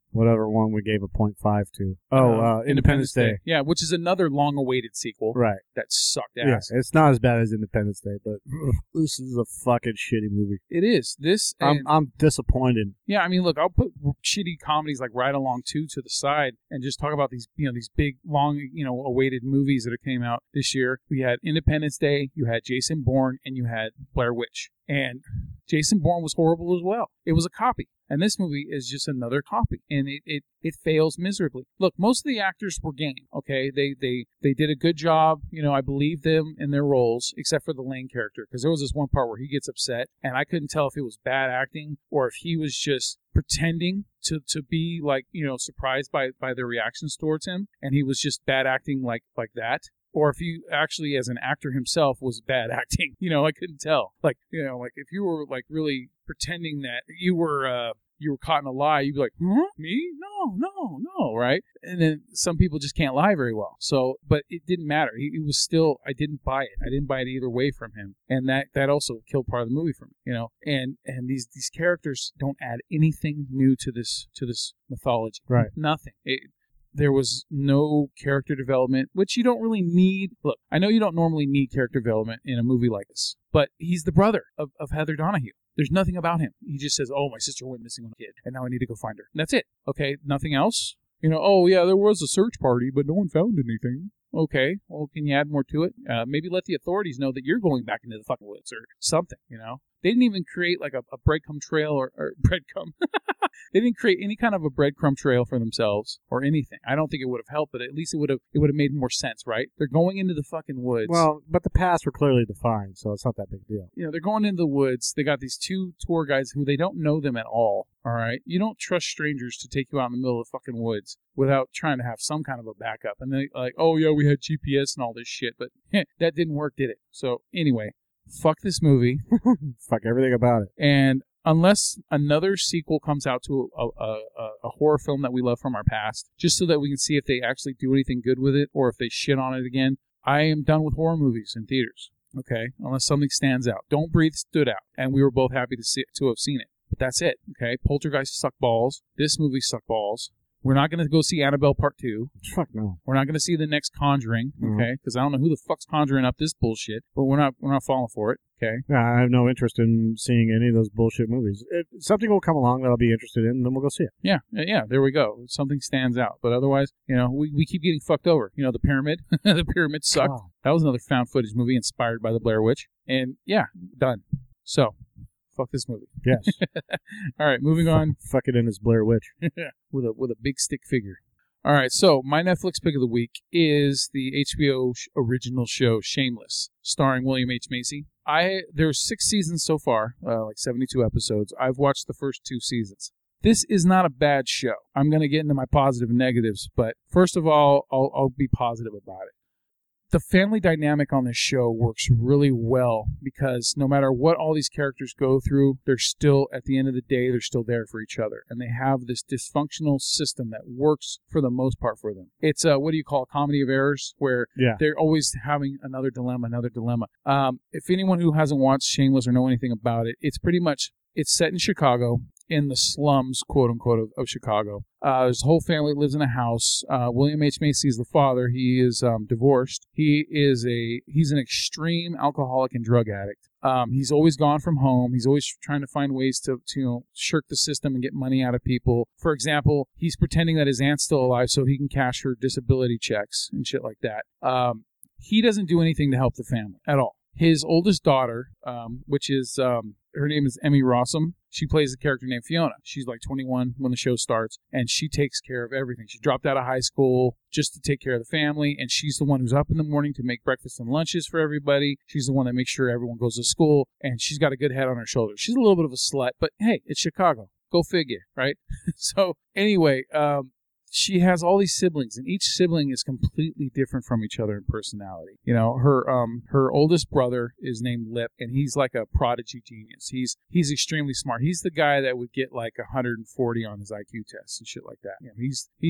[SPEAKER 3] whatever one we gave a point five to. Oh, uh, uh, Independence Day. Day.
[SPEAKER 4] Yeah, which is another long-awaited sequel.
[SPEAKER 3] Right.
[SPEAKER 4] That sucked ass.
[SPEAKER 3] Yeah, it's not as bad as Independence Day, but ugh, this is a fucking shitty movie.
[SPEAKER 4] It is. This.
[SPEAKER 3] I'm I'm disappointed.
[SPEAKER 4] Yeah, I mean, look, I'll put shitty comedies like Ride Along two to the side and just talk about these, you know, these big, long, you know, awaited movies that came out this year. We had Independence Day, you had Jason Bourne, and you had Blair Witch. And Jason Bourne was horrible as well. It was a copy. And this movie is just another copy. And it, it, it fails miserably. Look, most of the actors were game, okay? They they they did a good job. You know, I believe them in their roles, except for the Lane character. Because there was this one part where he gets upset, and I couldn't tell if it was bad acting or if he was just pretending to, to be, like, you know, surprised by, by their reactions towards him. And he was just bad acting like like that. Or if he actually, as an actor himself, was bad acting. You know, I couldn't tell. Like, you know, like if you were like really pretending that you were uh, you were caught in a lie, you'd be like, huh? Me? No, no, no, right? And then some people just can't lie very well. So, but it didn't matter. He, he was still, I didn't buy it. I didn't buy it either way from him. And that, that also killed part of the movie for me, you know? And, and these, these characters don't add anything new to this, to this mythology.
[SPEAKER 3] Right.
[SPEAKER 4] Nothing. It, There was no character development, which you don't really need. Look, I know you don't normally need character development in a movie like this, but he's the brother of, of Heather Donahue. There's nothing about him. He just says, oh, my sister went missing with a kid, and now I need to go find her. And that's it. Okay, nothing else? You know, oh, yeah, there was a search party, but no one found anything. Okay, well, can you add more to it? Uh, maybe let the authorities know that you're going back into the fucking woods or something, you know? They didn't even create like a, a breadcrumb trail or, or breadcrumb. They didn't create any kind of a breadcrumb trail for themselves or anything. I don't think it would have helped, but at least it would have it would have made more sense, right? They're going into the fucking woods.
[SPEAKER 3] Well, but the paths were clearly defined, so it's not that big a deal.
[SPEAKER 4] You know, they're going into the woods. They got these two tour guides who they don't know them at all. All right, you don't trust strangers to take you out in the middle of the fucking woods without trying to have some kind of a backup. And they like, oh yeah, we had G P S and all this shit, but that didn't work, did it? So anyway, fuck this movie.
[SPEAKER 3] Fuck everything about it.
[SPEAKER 4] And unless another sequel comes out to a, a, a, a horror film that we love from our past, just so that we can see if they actually do anything good with it or if they shit on it again, I am done with horror movies in theaters. Okay, unless something stands out. Don't Breathe stood out, and we were both happy to see to have seen it. But that's it, okay? Poltergeist sucked balls. This movie sucked balls. We're not going to go see Annabelle Part two.
[SPEAKER 3] Fuck no.
[SPEAKER 4] We're not going to see the next Conjuring,
[SPEAKER 3] Mhm.
[SPEAKER 4] okay? Because I don't know who the fuck's conjuring up this bullshit, but we're not we're not falling for it, okay?
[SPEAKER 3] Yeah, I have no interest in seeing any of those bullshit movies. It, something will come along that I'll be interested in, and then we'll go see it.
[SPEAKER 4] Yeah, yeah, there we go. Something stands out. But otherwise, you know, we, we keep getting fucked over. You know, The Pyramid. The Pyramid sucked.
[SPEAKER 3] Oh.
[SPEAKER 4] That was another found footage movie inspired by the Blair Witch. And yeah, done. So, fuck this movie.
[SPEAKER 3] Yes.
[SPEAKER 4] All right, moving on.
[SPEAKER 3] Fuck it in as Blair Witch.
[SPEAKER 4] with a with a big stick figure. All right, so my Netflix pick of the week is the H B O sh- original show Shameless, starring William H. Macy. I there's six seasons so far, uh, like seventy-two episodes. I've watched the first two seasons. This is not a bad show. I'm going to get into my positive and negatives, but first of all, I'll, I'll be positive about it. The family dynamic on this show works really well because no matter what all these characters go through, they're still, at the end of the day, they're still there for each other. And they have this dysfunctional system that works for the most part for them. It's a, what do you call it, comedy of errors, where
[SPEAKER 3] Yeah.
[SPEAKER 4] they're always having another dilemma, another dilemma. Um, if anyone who hasn't watched Shameless or know anything about it, it's pretty much, it's set in Chicago, in the slums, quote unquote, of, of Chicago. Uh, there's a whole family that lives in a house. Uh, William H. Macy is the father. He is um, divorced. He is a he's an extreme alcoholic and drug addict. Um, he's always gone from home. He's always trying to find ways to, to you know, shirk the system and get money out of people. For example, he's pretending that his aunt's still alive so he can cash her disability checks and shit like that. Um, he doesn't do anything to help the family at all. His oldest daughter, um, which is, um, her name is Emmy Rossum. She plays a character named Fiona. She's like twenty-one when the show starts, and she takes care of everything. She dropped out of high school just to take care of the family, and she's the one who's up in the morning to make breakfast and lunches for everybody. She's the one that makes sure everyone goes to school, and she's got a good head on her shoulders. She's a little bit of a slut, but hey, it's Chicago. Go figure, right? So anyway, um, she has all these siblings, and each sibling is completely different from each other in personality. You know, her um her oldest brother is named Lip, and he's like a prodigy genius. He's he's extremely smart. He's the guy that would get like one hundred forty on his I Q test and shit like that. You know, he's he's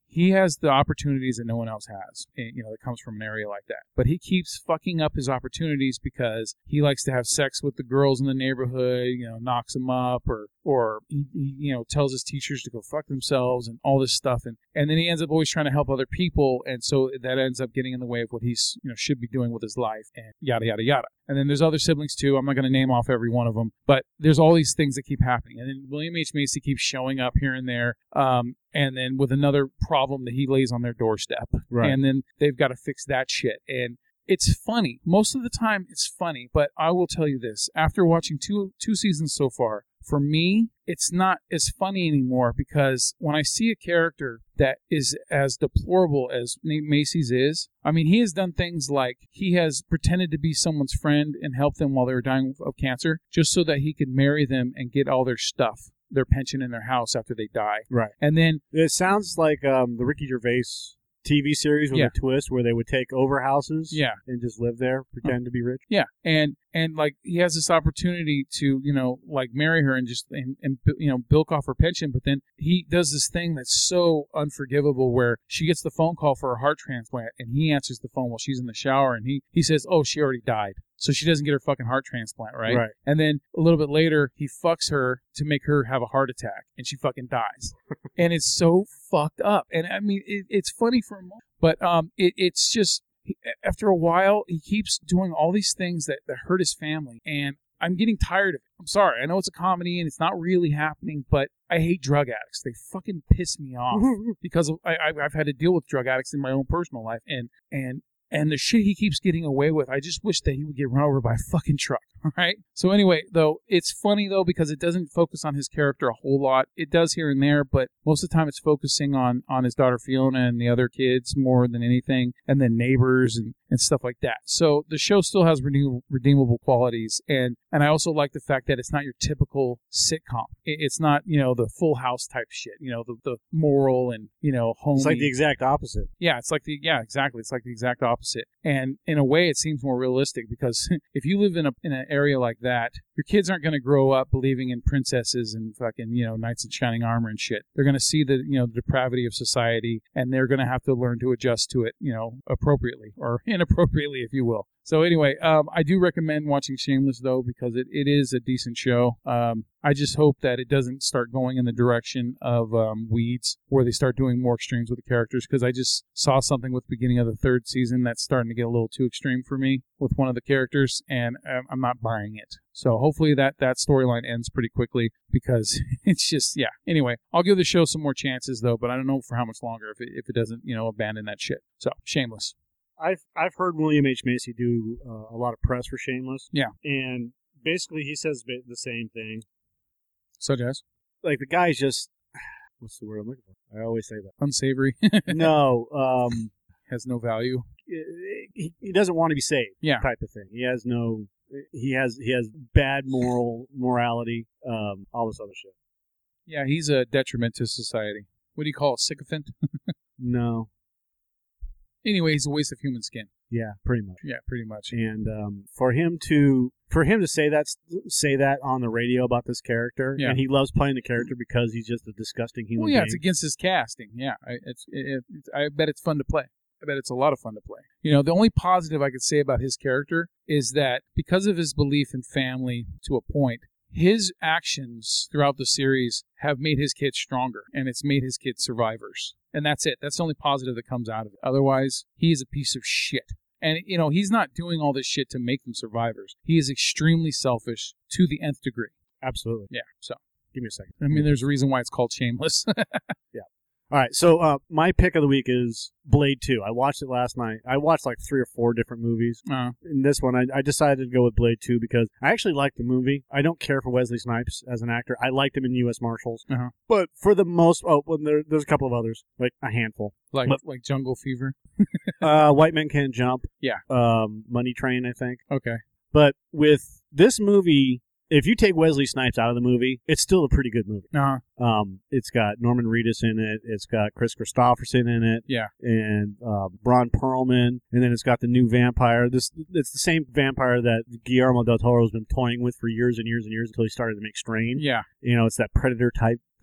[SPEAKER 4] he has the opportunities that no one else has, you know, that comes from an area like that. But he keeps fucking up his opportunities because he likes to have sex with the girls in the neighborhood, you know, knocks them up, or, or he, he, you know, tells his teachers to go fuck themselves and all this stuff. And, and then he ends up always trying to help other people. And so that ends up getting in the way of what he's, you know, should be doing with his life, and yada, yada, yada. And then there's other siblings too. I'm not going to name off every one of them, but there's all these things that keep happening. And then William H. Macy keeps showing up here and there. Um, and then with another problem that he lays on their doorstep.
[SPEAKER 3] Right.
[SPEAKER 4] And then they've got to fix that shit. And it's funny. Most of the time it's funny, but I will tell you this. After watching two two seasons so far, for me, it's not as funny anymore, because when I see a character that is as deplorable as Macy's is, I mean, he has done things like he has pretended to be someone's friend and helped them while they were dying of cancer just so that he could marry them and get all their stuff, their pension in their house after they die.
[SPEAKER 3] Right.
[SPEAKER 4] And then
[SPEAKER 3] it sounds like um, the Ricky Gervais T V series with
[SPEAKER 4] yeah.
[SPEAKER 3] a twist where they would take over houses
[SPEAKER 4] yeah.
[SPEAKER 3] and just live there, pretend oh. to be rich.
[SPEAKER 4] Yeah. And and like he has this opportunity to, you know, like marry her and just and, and you know, bilk off her pension, but then he does this thing that's so unforgivable where she gets the phone call for a heart transplant and he answers the phone while she's in the shower, and he he says, "Oh, she already died." So she doesn't get her fucking heart transplant, right?
[SPEAKER 3] Right.
[SPEAKER 4] And then a little bit later, he fucks her to make her have a heart attack, and she fucking dies. And it's so fucked up. And I mean, it, it's funny for a moment, but um, it, it's just, after a while, he keeps doing all these things that, that hurt his family, and I'm getting tired of it. I'm sorry. I know it's a comedy, and it's not really happening, but I hate drug addicts. They fucking piss me off because of, I, I've had to deal with drug addicts in my own personal life, and and And the shit he keeps getting away with, I just wish that he would get run over by a fucking truck, all right? So anyway, though, it's funny, though, because it doesn't focus on his character a whole lot. It does here and there, but most of the time it's focusing on, on his daughter Fiona and the other kids more than anything, and then neighbors and, and stuff like that. So the show still has redeem, redeemable qualities, and, and I also like the fact that it's not your typical sitcom. It, it's not, you know, the Full House type shit, you know, the, the moral and, you know, homey.
[SPEAKER 3] It's like the exact opposite.
[SPEAKER 4] Yeah, it's like the, yeah, exactly. It's like the exact opposite. Opposite. And in a way, it seems more realistic, because if you live in a in an area like that, your kids aren't going to grow up believing in princesses and fucking, you know, knights in shining armor and shit. They're going to see the, you know, the depravity of society, and they're going to have to learn to adjust to it, you know, appropriately or inappropriately, if you will. So anyway, um, I do recommend watching Shameless, though, because it, it is a decent show. Um, I just hope that it doesn't start going in the direction of um, Weeds, where they start doing more extremes with the characters, because I just saw something with the beginning of the third season that's starting to get a little too extreme for me with one of the characters, and I'm not buying it. So hopefully that, that storyline ends pretty quickly, because it's just, yeah. Anyway, I'll give the show some more chances, though, but I don't know for how much longer if it, if it doesn't, you know, abandon that shit. So, Shameless.
[SPEAKER 3] I've I've heard William H. Macy do uh, a lot of press for Shameless.
[SPEAKER 4] Yeah.
[SPEAKER 3] And basically he says the same thing.
[SPEAKER 4] Such as?
[SPEAKER 3] Like, the guy's just, what's the word I'm looking for? I always say that.
[SPEAKER 4] Unsavory.
[SPEAKER 3] No. Um,
[SPEAKER 4] has no value.
[SPEAKER 3] He, he doesn't want to be saved.
[SPEAKER 4] Yeah.
[SPEAKER 3] Type of thing. He has no, he has he has bad moral morality, um, all this other shit.
[SPEAKER 4] Yeah, he's a detriment to society. What do you call it, sycophant?
[SPEAKER 3] No.
[SPEAKER 4] Anyway, he's a waste of human skin.
[SPEAKER 3] Yeah, pretty much.
[SPEAKER 4] Yeah, pretty much.
[SPEAKER 3] And um, for him to for him to say that say that on the radio about this character,
[SPEAKER 4] yeah.
[SPEAKER 3] and he loves playing the character because he's just a disgusting human
[SPEAKER 4] well, yeah,
[SPEAKER 3] being.
[SPEAKER 4] it's against his casting. Yeah, I, it's, it, it's, I bet it's fun to play. I bet it's a lot of fun to play. You know, the only positive I could say about his character is that because of his belief in family to a point, his actions throughout the series have made his kids stronger, and it's made his kids survivors. And that's it. That's the only positive that comes out of it. Otherwise, he is a piece of shit. And, you know, he's not doing all this shit to make them survivors. He is extremely selfish to the nth degree.
[SPEAKER 3] Absolutely.
[SPEAKER 4] Yeah, so.
[SPEAKER 3] Give me a second.
[SPEAKER 4] I mean, there's a reason why it's called Shameless.
[SPEAKER 3] Yeah. All right, so uh, my pick of the week is Blade two. I watched it last night. I watched like three or four different movies.
[SPEAKER 4] Uh,
[SPEAKER 3] In this one, I, I decided to go with Blade two because I actually like the movie. I don't care for Wesley Snipes as an actor. I liked him in U S Marshals.
[SPEAKER 4] Uh-huh.
[SPEAKER 3] But for the most... Oh, well, there, there's a couple of others, like a handful.
[SPEAKER 4] Like
[SPEAKER 3] but,
[SPEAKER 4] like Jungle Fever?
[SPEAKER 3] uh, White Men Can't Jump.
[SPEAKER 4] Yeah.
[SPEAKER 3] Um, Money Train, I think.
[SPEAKER 4] Okay.
[SPEAKER 3] But with this movie... If you take Wesley Snipes out of the movie, it's still a pretty good movie.
[SPEAKER 4] Uh-huh.
[SPEAKER 3] Um, it's got Norman Reedus in it. It's got Chris Christopherson in it.
[SPEAKER 4] Yeah.
[SPEAKER 3] And uh, Braun Perlman. And then it's got the new vampire. This It's the same vampire that Guillermo del Toro has been toying with for years and years and years until he started to make Strain.
[SPEAKER 4] Yeah.
[SPEAKER 3] You know, it's that Predator type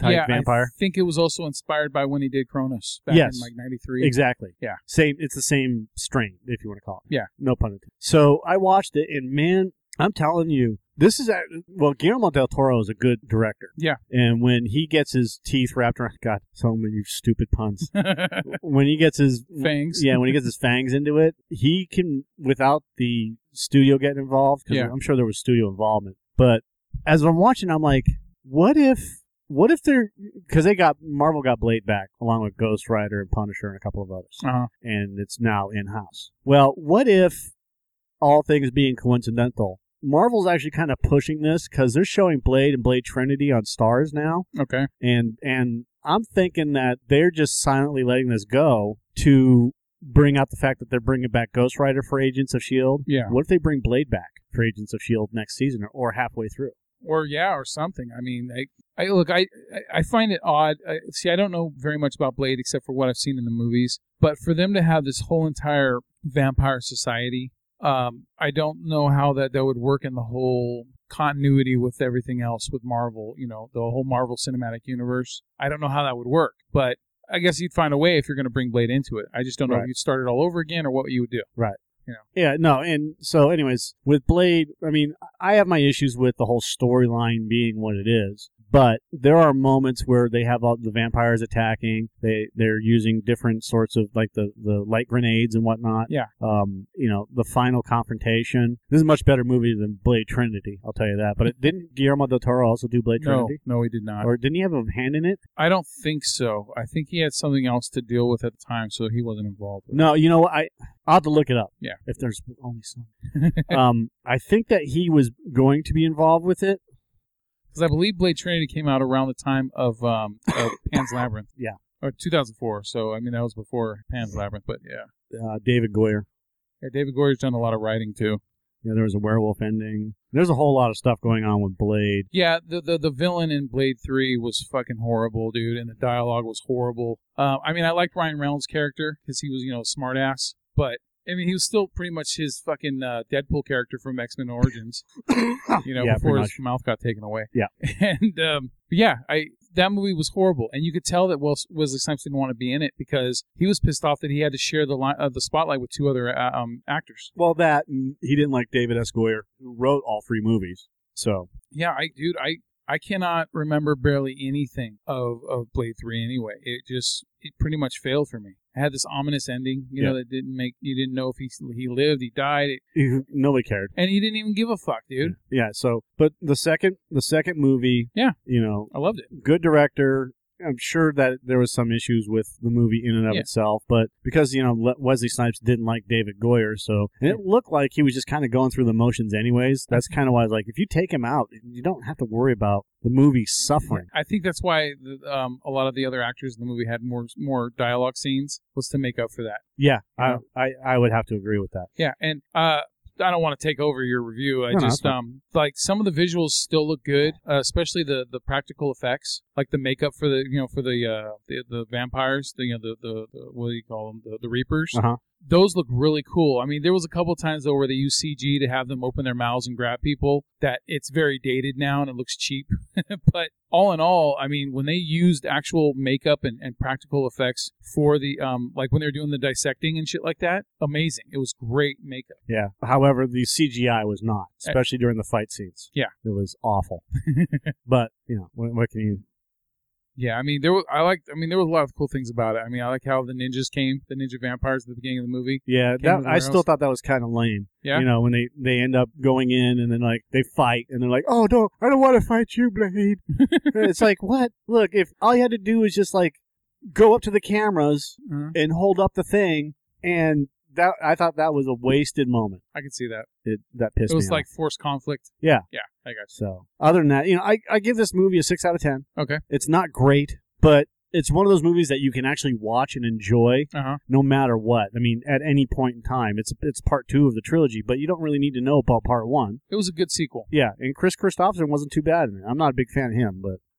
[SPEAKER 3] type
[SPEAKER 4] yeah,
[SPEAKER 3] vampire.
[SPEAKER 4] I think it was also inspired by when he did Cronus back
[SPEAKER 3] Yes.
[SPEAKER 4] in like ninety-three.
[SPEAKER 3] Exactly.
[SPEAKER 4] Yeah.
[SPEAKER 3] Same. It's the same strain, if you want to call it.
[SPEAKER 4] Yeah.
[SPEAKER 3] No pun intended. So I watched it, and man, I'm telling you, this is a, well, Guillermo del Toro is a good director.
[SPEAKER 4] Yeah.
[SPEAKER 3] And when he gets his teeth wrapped around, God, so many stupid puns. When he gets his
[SPEAKER 4] Fangs.
[SPEAKER 3] yeah, when he gets his fangs into it, he can, without the studio getting involved, because
[SPEAKER 4] Yeah.
[SPEAKER 3] I'm sure there was studio involvement. But as I'm watching, I'm like, what if, what if they're, because they got, Marvel got Blade back along with Ghost Rider and Punisher and a couple of others.
[SPEAKER 4] Uh-huh.
[SPEAKER 3] And it's now in-house. Well, what if, all things being coincidental, Marvel's actually kind of pushing this because they're showing Blade and Blade Trinity on Stars now,
[SPEAKER 4] Okay.
[SPEAKER 3] and and I'm thinking that they're just silently letting this go to bring out the fact that they're bringing back Ghost Rider for Agents of S H I E L D.
[SPEAKER 4] Yeah.
[SPEAKER 3] What if they bring Blade back for Agents of S H I E L D next season or, or halfway through?
[SPEAKER 4] Or yeah, or something. I mean, I, I look, I, I- I find it odd. I, see, I don't know very much about Blade except for what I've seen in the movies. But for them to have this whole entire vampire society, um, I don't know how that, that would work in the whole continuity with everything else with Marvel. You know, the whole Marvel Cinematic Universe. I don't know how that would work, but I guess you'd find a way if you're going to bring Blade into it. I just don't know
[SPEAKER 3] Right.
[SPEAKER 4] if you'd start it all over again or what you would do.
[SPEAKER 3] Right.
[SPEAKER 4] You know.
[SPEAKER 3] Yeah, no, and so anyways, with Blade, I mean, I have my issues with the whole storyline being what it is, but there are moments where they have all the vampires attacking. They they're using different sorts of like the, the light grenades and whatnot.
[SPEAKER 4] Yeah.
[SPEAKER 3] Um, you know, the final confrontation. This is a much better movie than Blade Trinity, I'll tell you that. But it, didn't Guillermo del Toro also do Blade
[SPEAKER 4] No,
[SPEAKER 3] Trinity?
[SPEAKER 4] no, he did not.
[SPEAKER 3] Or didn't he have a hand in it?
[SPEAKER 4] I don't think so. I think he had something else to deal with at the time, so he wasn't involved with it.
[SPEAKER 3] No, you know what? I I'll have to look it up.
[SPEAKER 4] Yeah.
[SPEAKER 3] If there's only some. um, I think that he was going to be involved with it.
[SPEAKER 4] Because I believe Blade Trinity came out around the time of, um, of Pan's Labyrinth.
[SPEAKER 3] Yeah.
[SPEAKER 4] Or two thousand four, so I mean, that was before Pan's Labyrinth, but yeah.
[SPEAKER 3] Uh, David Goyer.
[SPEAKER 4] Yeah, David Goyer's done a lot of writing, too.
[SPEAKER 3] Yeah, there was a werewolf ending. There's a whole lot of stuff going on with Blade.
[SPEAKER 4] Yeah, the, the the villain in Blade three was fucking horrible, dude, and the dialogue was horrible. Uh, I mean, I liked Ryan Reynolds' character because he was, you know, a smartass, but I mean, he was still pretty much his fucking uh, Deadpool character from X-Men Origins, you know,
[SPEAKER 3] Yeah,
[SPEAKER 4] before
[SPEAKER 3] pretty
[SPEAKER 4] his mouth got taken away.
[SPEAKER 3] Yeah.
[SPEAKER 4] And um, yeah, I that movie was horrible, and you could tell that Wes- Wesley Snipes didn't want to be in it because he was pissed off that he had to share the li- uh, the spotlight with two other uh, um, actors.
[SPEAKER 3] Well, that, and he didn't like David S. Goyer, who wrote all three movies. So,
[SPEAKER 4] Yeah, I dude, I I cannot remember barely anything of, of Blade three anyway. It just it pretty much failed for me. It had this ominous ending, you know,
[SPEAKER 3] Yeah.
[SPEAKER 4] that didn't make you didn't know if he he lived, he died, it,
[SPEAKER 3] he- nobody cared.
[SPEAKER 4] and he didn't even give a fuck, dude.
[SPEAKER 3] Yeah, so, but the second, the second movie,
[SPEAKER 4] Yeah.
[SPEAKER 3] you know,
[SPEAKER 4] I loved it.
[SPEAKER 3] good director. I'm sure that there was some issues with the movie in and of
[SPEAKER 4] Yeah.
[SPEAKER 3] itself, but because, you know, Le- Wesley Snipes didn't like David Goyer, so and it looked like he was just kind of going through the motions anyways. That's kind of why I was like, if you take him out, you don't have to worry about the movie suffering.
[SPEAKER 4] I think that's why the, um, a lot of the other actors in the movie had more more dialogue scenes was to make up for that.
[SPEAKER 3] Yeah,
[SPEAKER 4] Yeah.
[SPEAKER 3] I, I I would have to agree with that.
[SPEAKER 4] Yeah, and uh, I don't want to take over your review. I
[SPEAKER 3] No, no,
[SPEAKER 4] just
[SPEAKER 3] that's fine.
[SPEAKER 4] um like some of the visuals still look good, uh, especially the, the practical effects, like the makeup for the you know for the uh the, the vampires, the you know the, the, the what do you call them the, the Reapers.
[SPEAKER 3] Uh huh.
[SPEAKER 4] Those look really cool. I mean, there was a couple times though where they use C G to have them open their mouths and grab people. That it's very dated now and it looks cheap. But all in all, I mean, when they used actual makeup and, and practical effects for the um like when they were doing the dissecting and shit like that, amazing. It was great makeup.
[SPEAKER 3] Yeah. However, the C G I was not, especially during the fight scenes.
[SPEAKER 4] Yeah.
[SPEAKER 3] It was awful. But, you know, what, what can you...
[SPEAKER 4] Yeah, I mean, there was I like. I mean, there was a lot of cool things about it. I mean, I like how the ninjas came, the ninja vampires at the beginning of the movie.
[SPEAKER 3] Yeah,
[SPEAKER 4] Came
[SPEAKER 3] that,
[SPEAKER 4] to the
[SPEAKER 3] I still
[SPEAKER 4] warehouse.
[SPEAKER 3] thought that was kind of lame.
[SPEAKER 4] Yeah?
[SPEAKER 3] You know, when they, they end up going in and then, like, they fight and they're like, oh, don't, I don't want to fight you, Blade. It's like, what? Look, if all you had to do was just, like, go up to the cameras
[SPEAKER 4] Uh-huh.
[SPEAKER 3] and hold up the thing, and that I thought that was a wasted moment.
[SPEAKER 4] I could see that.
[SPEAKER 3] It, that pissed
[SPEAKER 4] It
[SPEAKER 3] me
[SPEAKER 4] was
[SPEAKER 3] off.
[SPEAKER 4] like forced conflict.
[SPEAKER 3] Yeah.
[SPEAKER 4] Yeah, I got you.
[SPEAKER 3] So, other than that, you know, I, I give this movie a six out of ten.
[SPEAKER 4] Okay.
[SPEAKER 3] It's not great, but it's one of those movies that you can actually watch and enjoy
[SPEAKER 4] Uh huh.
[SPEAKER 3] no matter what. I mean, at any point in time. It's it's part two of the trilogy, but you don't really need to know about part one.
[SPEAKER 4] It was a good sequel.
[SPEAKER 3] Yeah, and Chris Christopherson wasn't too bad in it. I'm not a big fan of him, but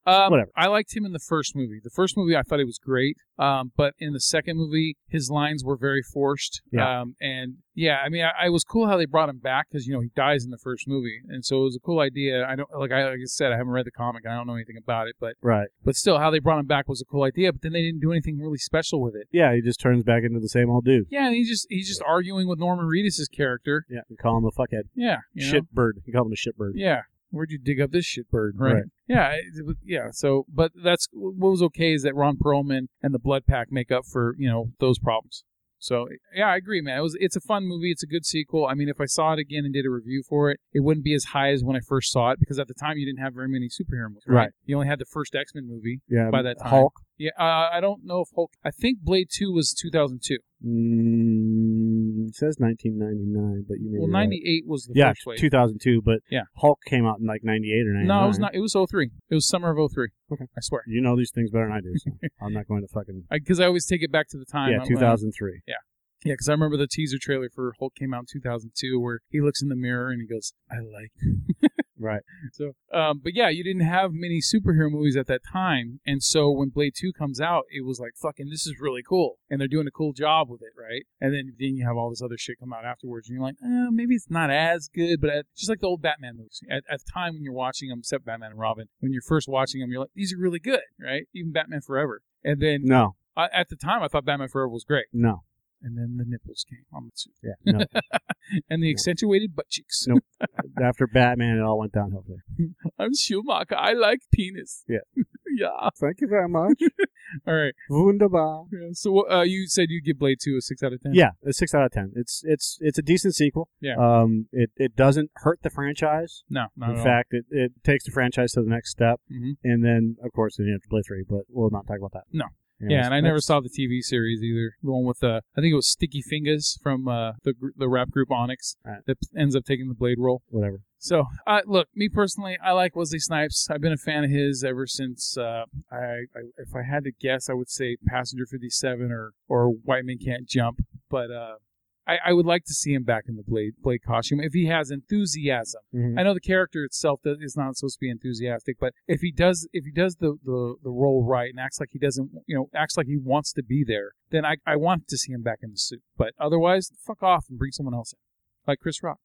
[SPEAKER 4] Um,
[SPEAKER 3] Whatever.
[SPEAKER 4] I liked him in the first movie. The first movie, I thought he was great. Um, but in the second movie, his lines were very forced.
[SPEAKER 3] Yeah.
[SPEAKER 4] Um, and yeah, I mean, I, I was cool how they brought him back because you know he dies in the first movie, and so it was a cool idea. I don't like I like I said, I haven't read the comic, I don't know anything about it, but
[SPEAKER 3] Right.
[SPEAKER 4] but still, how they brought him back was a cool idea. But then they didn't do anything really special with it.
[SPEAKER 3] Yeah, he just turns back into the same old dude.
[SPEAKER 4] Yeah, and he just he's just arguing with Norman Reedus' character.
[SPEAKER 3] Yeah, we call him a fuckhead.
[SPEAKER 4] Yeah, you know?
[SPEAKER 3] Shit bird. You call him a shit bird.
[SPEAKER 4] Yeah. Where'd you dig up this shit bird? Right.
[SPEAKER 3] Right.
[SPEAKER 4] Yeah. it- Yeah. So, but that's what was okay is that Ron Perlman and the Blood Pack make up for, you know, those problems. So, yeah, I agree, man. It was, it's a fun movie. It's a good sequel. I mean, if I saw it again and did a review for it, it wouldn't be as high as when I first saw it because at the time you didn't have very many superhero movies. Right.
[SPEAKER 3] Right.
[SPEAKER 4] You only had the first X-Men movie
[SPEAKER 3] Yeah.
[SPEAKER 4] by that time.
[SPEAKER 3] Hulk.
[SPEAKER 4] Yeah. Uh, I don't know if Hulk, I think Blade two was two thousand two.
[SPEAKER 3] Mm, it says nineteen ninety-nine, but you may
[SPEAKER 4] Well,
[SPEAKER 3] be right.
[SPEAKER 4] ninety-eight was the
[SPEAKER 3] Yeah,
[SPEAKER 4] first Blade.
[SPEAKER 3] two thousand two, but
[SPEAKER 4] Yeah.
[SPEAKER 3] Hulk came out in like ninety-eight or ninety-nine.
[SPEAKER 4] No, it was not. It was oh three. It was summer of oh three.
[SPEAKER 3] Okay.
[SPEAKER 4] I swear.
[SPEAKER 3] You know these things better than I do, so I'm not going to fucking...
[SPEAKER 4] Because I, I always take it back to the time.
[SPEAKER 3] Yeah,
[SPEAKER 4] when-
[SPEAKER 3] two thousand three.
[SPEAKER 4] Yeah, because I remember the teaser trailer for Hulk came out in two thousand two where he looks in the mirror and he goes, I like.
[SPEAKER 3] Right.
[SPEAKER 4] So, um, but yeah, you didn't have many superhero movies at that time. And so when Blade two comes out, it was like, fucking, this is really cool. And they're doing a cool job with it, right? And then, then you have all this other shit come out afterwards. And you're like, eh, maybe it's not as good, but at, just like the old Batman movies. At, at the time when you're watching them, except Batman and Robin, when you're first watching them, you're like, these are really good, right? Even Batman Forever. And then
[SPEAKER 3] No,
[SPEAKER 4] uh, at the time, I thought Batman Forever was great.
[SPEAKER 3] no.
[SPEAKER 4] And then the nipples came on the suit.
[SPEAKER 3] Yeah, no.
[SPEAKER 4] And the accentuated butt cheeks.
[SPEAKER 3] Nope. After Batman, it all went downhill there.
[SPEAKER 4] I'm Schumacher. I like penis.
[SPEAKER 3] Yeah.
[SPEAKER 4] Yeah.
[SPEAKER 3] Thank you very much.
[SPEAKER 4] All right.
[SPEAKER 3] Wunderbar.
[SPEAKER 4] Yeah, so uh, you said you give Blade two a six out of ten?
[SPEAKER 3] Yeah, a six out of ten. It's it's it's a decent sequel.
[SPEAKER 4] Yeah.
[SPEAKER 3] Um, it, it doesn't hurt the franchise.
[SPEAKER 4] No, not
[SPEAKER 3] In
[SPEAKER 4] at
[SPEAKER 3] fact, it, it takes the franchise to the next step,
[SPEAKER 4] all. hmm
[SPEAKER 3] and then of course then you have to play three. But we'll not talk about that.
[SPEAKER 4] No.
[SPEAKER 3] Anyways,
[SPEAKER 4] Yeah, and I never
[SPEAKER 3] that's-
[SPEAKER 4] saw the T V series either. The one with uh, I think it was Sticky Fingers from uh, the gr- the rap group Onyx
[SPEAKER 3] Right.
[SPEAKER 4] that ends up taking the Blade role.
[SPEAKER 3] whatever.
[SPEAKER 4] So, uh, look, me personally, I like Wesley Snipes. I've been a fan of his ever since. Uh, I, I if I had to guess, I would say Passenger fifty-seven or or White Men Can't Jump. But uh, I, I would like to see him back in the Blade Blade costume if he has enthusiasm.
[SPEAKER 3] Mhm.
[SPEAKER 4] I know the character itself does, is not supposed to be enthusiastic, but if he does, if he does the, the, the role right and acts like he doesn't, you know, acts like he wants to be there, then I, I want to see him back in the suit. But otherwise, fuck off and bring someone else in, like Chris Rock.